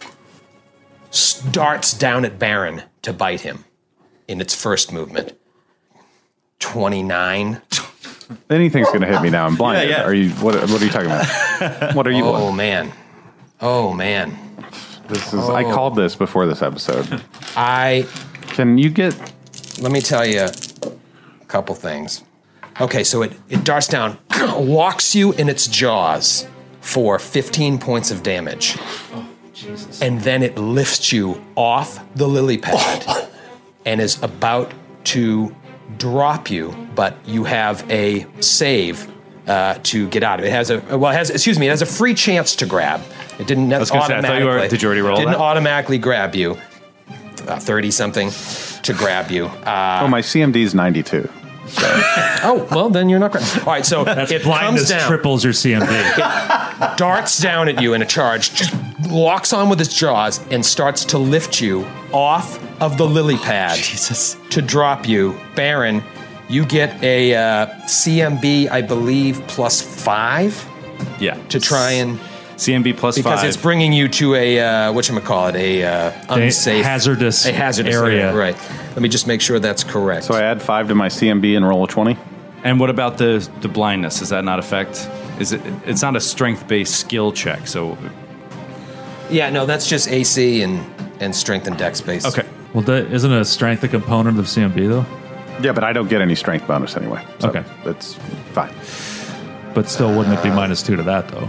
starts down at Baron to bite him in its first movement. twenty-nine. Anything's going to hit me now. I'm blinded. Yeah, yeah. Are you? What, what are you talking about? What are you? Oh, man. Oh, man. This is. I called this before this episode. I, Can you get? let me tell you a couple things. Okay, so it, it darts down, locks you in its jaws for fifteen points of damage. And then it lifts you off the lily pad and is about to drop you, but you have a save uh, to get out of it. It has a well, it has excuse me, it has a free chance to grab. It didn't was gonna say, I thought you automatically. were- did you already roll It didn't that? automatically grab you. Uh, Thirty something to grab you. Uh, Oh, my C M D is ninety-two. oh well, then you're not grabbed. All right, so That's it comes blindness down. triples your C M D. Darts down at you in a charge, just locks on with its jaws, and starts to lift you off of the lily pad Jesus. to drop you. Baron, you get a uh, C M B, I believe, plus five Yeah. to try and C M B plus because five. it's bringing you to a uh, whatchamacallit, a uh, unsafe hazardous a hazardous area. area. Right. Let me just make sure that's correct. So I add five to my C M B and roll a twenty. And what about the the blindness? Does that not affect? Is it? It's not a strength based skill check. So yeah, no, that's just A C and and strength and dex based. okay. Well, that, isn't a strength a component of C M B though? Yeah, but I don't get any strength bonus anyway. So Okay. that's fine. But still, wouldn't it be minus two to that though?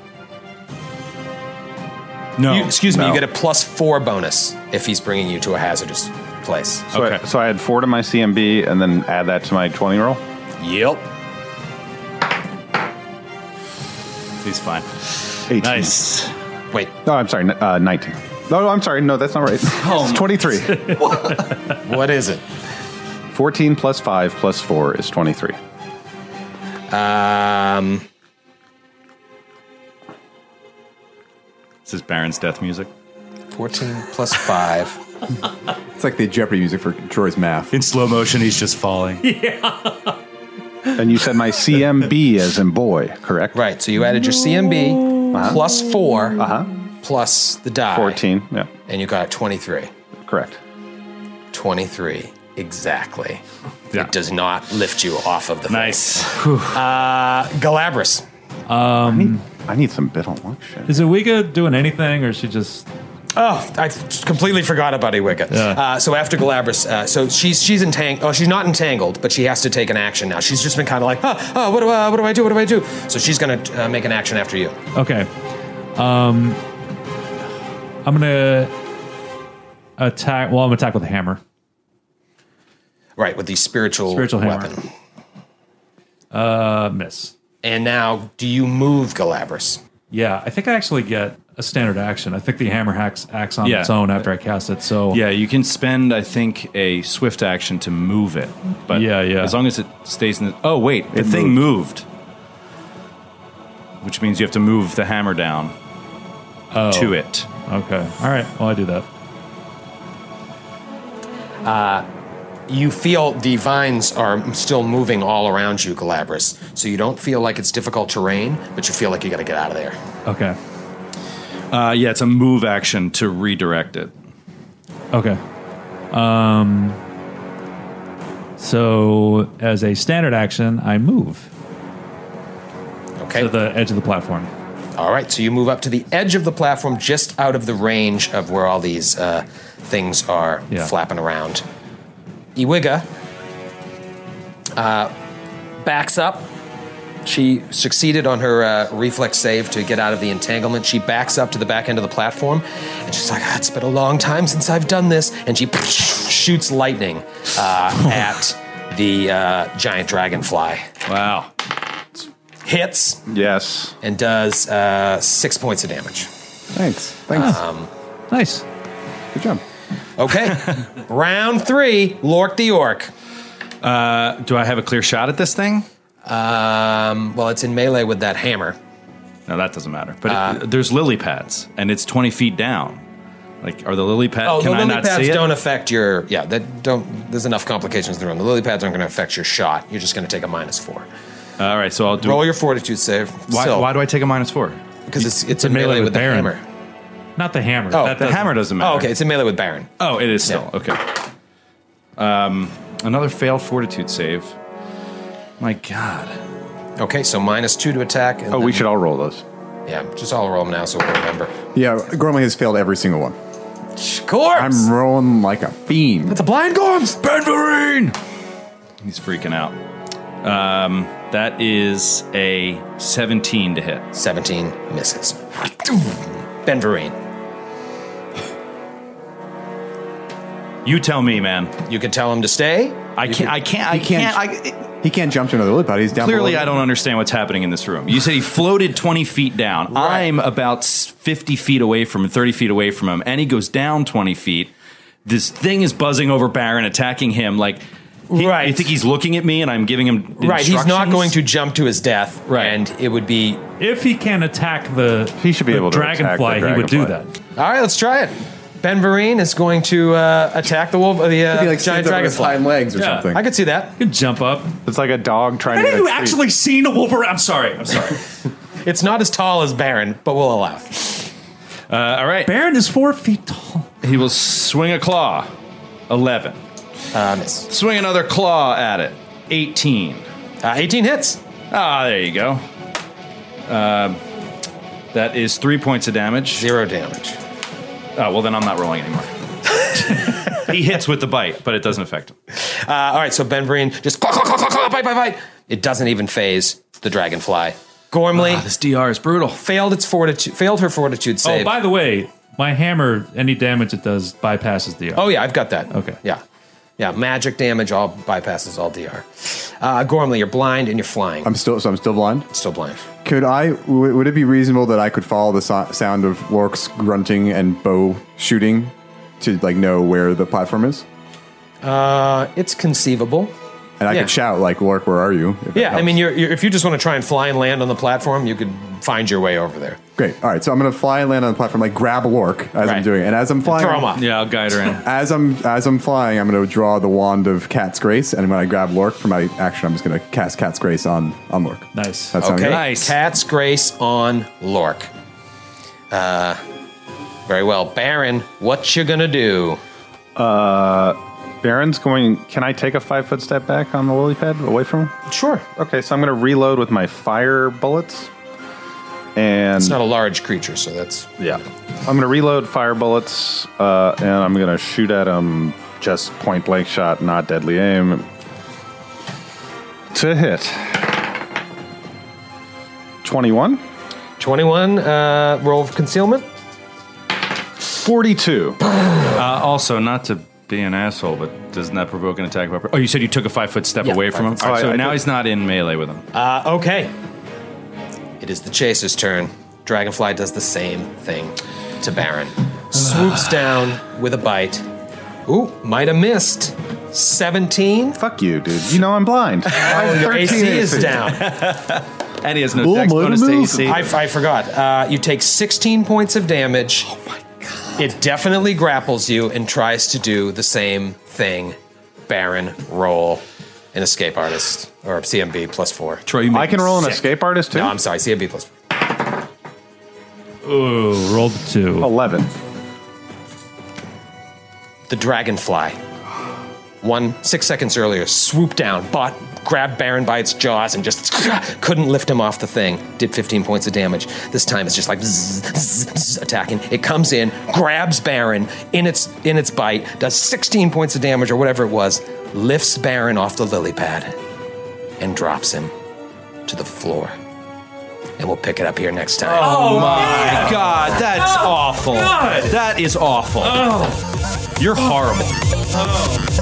No. You, excuse me, No. you get a plus four bonus if he's bringing you to a hazardous place. So, Okay. I, so I add four to my C M B and then add that to my twenty roll. Yep. He's fine. eighteen. Nice. Wait, No, I'm sorry. n- Uh, nineteen. No, no, I'm sorry. No, that's not right. Oh, It's twenty-three. what is it? fourteen plus five plus four is twenty-three. Um, This is Baron's death music. fourteen plus five. It's like the Jeopardy music for Troy's math. In slow motion, he's just falling. And you said my C M B as in boy, correct? Right, so you added your C M B plus four Uh-huh. plus the die. fourteen. Yeah, And you got twenty-three. correct. twenty-three, exactly. Yeah. It does not lift you off of the thing. Nice. Uh, Galabras. I need, I need some bit on luck shit. Is Iwika doing anything, or is she just? Oh, I completely forgot about Iwika. Yeah. Uh, so after Galabras, uh, so she's she's entangled. Oh, she's not entangled, but she has to take an action now. She's just been kind of like, oh, oh, what do I, what do I do? What do I do? So she's gonna uh, make an action after you. Okay. Um, I'm gonna attack. Well, I'm gonna attack with a hammer. Right, with the spiritual, Spiritual hammer. weapon. Uh, miss. And now, do you move Galabras? Yeah, I think I actually get a standard action. I think the hammer hacks acts on Yeah. its own after I cast it. So Yeah, you can spend, I think, a swift action to move it. But Yeah, yeah. as long as it stays in the. Oh, wait, the thing moved. Which means you have to move the hammer down Oh. to it. Okay. All right. Well, I do that. You feel the vines are still moving all around you, Galabras. So you don't feel like it's difficult terrain, but you feel like you got to get out of there. Okay. Uh, yeah, it's a move action to redirect it. Okay. Um. So, as a standard action, I move Okay. to the edge of the platform. All right, so you move up to the edge of the platform, just out of the range of where all these uh, things are Yeah. flapping around. Iwiga uh, backs up. She succeeded on her uh, reflex save to get out of the entanglement. She backs up to the back end of the platform, and she's like, ah, it's been a long time since I've done this. And she shoots lightning uh, at the uh, giant dragonfly. Wow. Hits Yes. and does uh, six points of damage. Thanks. Thanks. Nice. Good job. Okay, round three, Lork the Orc. Uh, do I have a clear shot at this thing? Um, well, it's in melee with that hammer. No, that doesn't matter. But it, there's lily pads, and it's twenty feet down. Like, are the lily pads? Oh, can the I lily not pads see it? don't affect your. Yeah, that don't. There's enough complications in the room. The lily pads aren't going to affect your shot. You're just going to take a minus four. All right, so I'll do. Roll your fortitude save. Why, Still, why do I take a minus four? Because it's it's in melee, melee with, with the Baron. hammer. Not the hammer. Oh, That The doesn't- hammer doesn't matter. Oh, okay, it's in melee with Baron. Oh, it is still Yeah. okay. Um, another failed fortitude save. My God. Okay, so minus two to attack. And Oh, we then- should all roll those. Yeah, just all roll them now so we'll remember. Yeah, Gormley has failed every single one. Corpse. I'm rolling like a fiend. It's a blind Gorms. Benverine! He's freaking out. Um, that is a seventeen to hit. seventeen misses. Benverine. You tell me, man. You can tell him to stay. I can't. I can't. I He can't- can't. I, He can't jump to another lily pad. He's down clearly, below. I don't understand what's happening in this room. You said he floated twenty feet down. Right. I'm about fifty feet away from him, thirty feet away from him, and he goes down twenty feet. This thing is buzzing over Baron, attacking him. Like, he, Right. You think he's looking at me, and I'm giving him Right, he's not instructions? going to jump to his death. Right. And it would be. If he can attack the, He should be the able to attack dragonfly, the he would do dragonfly. that. All right, let's try it. Benverine is going to uh, attack the wolf, uh, the uh, He like giant stands up on his dragonfly. hind legs or Yeah. something. I could see that. You could jump up. It's like a dog trying Have to. you get a treat. actually seen a Wolverine? I'm sorry. I'm sorry. It's not as tall as Baron, but we'll allow it. Uh, all right. Baron is four feet tall. He will swing a claw. eleven. Uh, miss. Swing another claw at it. eighteen. Uh, eighteen hits. Ah, there you go. Um, that is three points of damage. Zero damage. Oh, well, then I'm not rolling anymore. He hits with the bite, but it doesn't affect him. Uh, all right, so Benverine just claw, claw, claw, claw, claw, bite, bite, bite. It doesn't even phase the dragonfly. Gormley Ah, this D R is brutal. failed its fortitude, failed her fortitude save. Oh, by the way, my hammer, any damage it does bypasses the. Oh yeah, I've got that. Okay. Yeah, yeah. Magic damage all bypasses all D R. Uh, Gormley, you're blind and you're flying. I'm still so I'm still blind. still blind. Could I? W- would it be reasonable that I could follow the so- sound of Lork's grunting and bow shooting to like know where the platform is? Uh, it's conceivable. And I Yeah. could shout like, "Lork, where are you?" if it Yeah, I helps. mean, you're, you're, if you just want to try and fly and land on the platform, you could find your way over there. Great. All right, so I'm going to fly and land on the platform, like grab Lork as I'm Right. doing it, and as I'm flying, Throw him up. Yeah, I'll guide her in. As I'm as I'm flying, I'm going to draw the wand of Cat's Grace, and when I grab Lork for my action, I'm just going to cast Cat's Grace on on Lork. Nice. That sound Okay, good? Nice. Cat's Grace on Lork. Uh, very well, Baron. What you gonna do? Uh, Baron's going. Can I take a five foot step back on the lily pad away from him? Sure. Okay, so I'm going to reload with my fire bullets. And It's not a large creature, so that's yeah, I'm going to reload fire bullets, uh, and I'm going to shoot at him just point blank shot, not deadly aim. To hit. twenty-one. twenty-one. Uh, roll of concealment. forty-two. Uh, also, not to be an asshole, but doesn't that provoke an attack? Of oh, you said you took a five foot step Yeah, away five from him? foot All right, step. so I- I now did. he's not in melee with him. Uh, okay. It is the chaser's turn. Dragonfly does the same thing to Baron. Swoops down with a bite. Ooh, might have missed. seventeen. Fuck you, dude. You know I'm blind. I have Your A C thirteen is down. And he has no Oh, dex my bonus to A move. C. I, I forgot. Uh, you take sixteen points of damage. Oh my god! It definitely grapples you and tries to do the same thing. Baron, roll an escape artist or C M B plus four. Troy, you make I can roll an Sick. escape artist too. No, I'm sorry, C M B plus four. Ooh, rolled a two. eleven. the dragonfly, one six seconds earlier, swooped down, bought, grabbed Baron by its jaws and just couldn't lift him off the thing. Did fifteen points of damage. This time it's just like zzz, zzz, zzz, attacking. It comes in, grabs Baron in its in its bite, does sixteen points of damage or whatever it was, lifts Baron off the lily pad and drops him to the floor. And we'll pick it up here next time. Oh my God, that's awful. That is awful. You're horrible.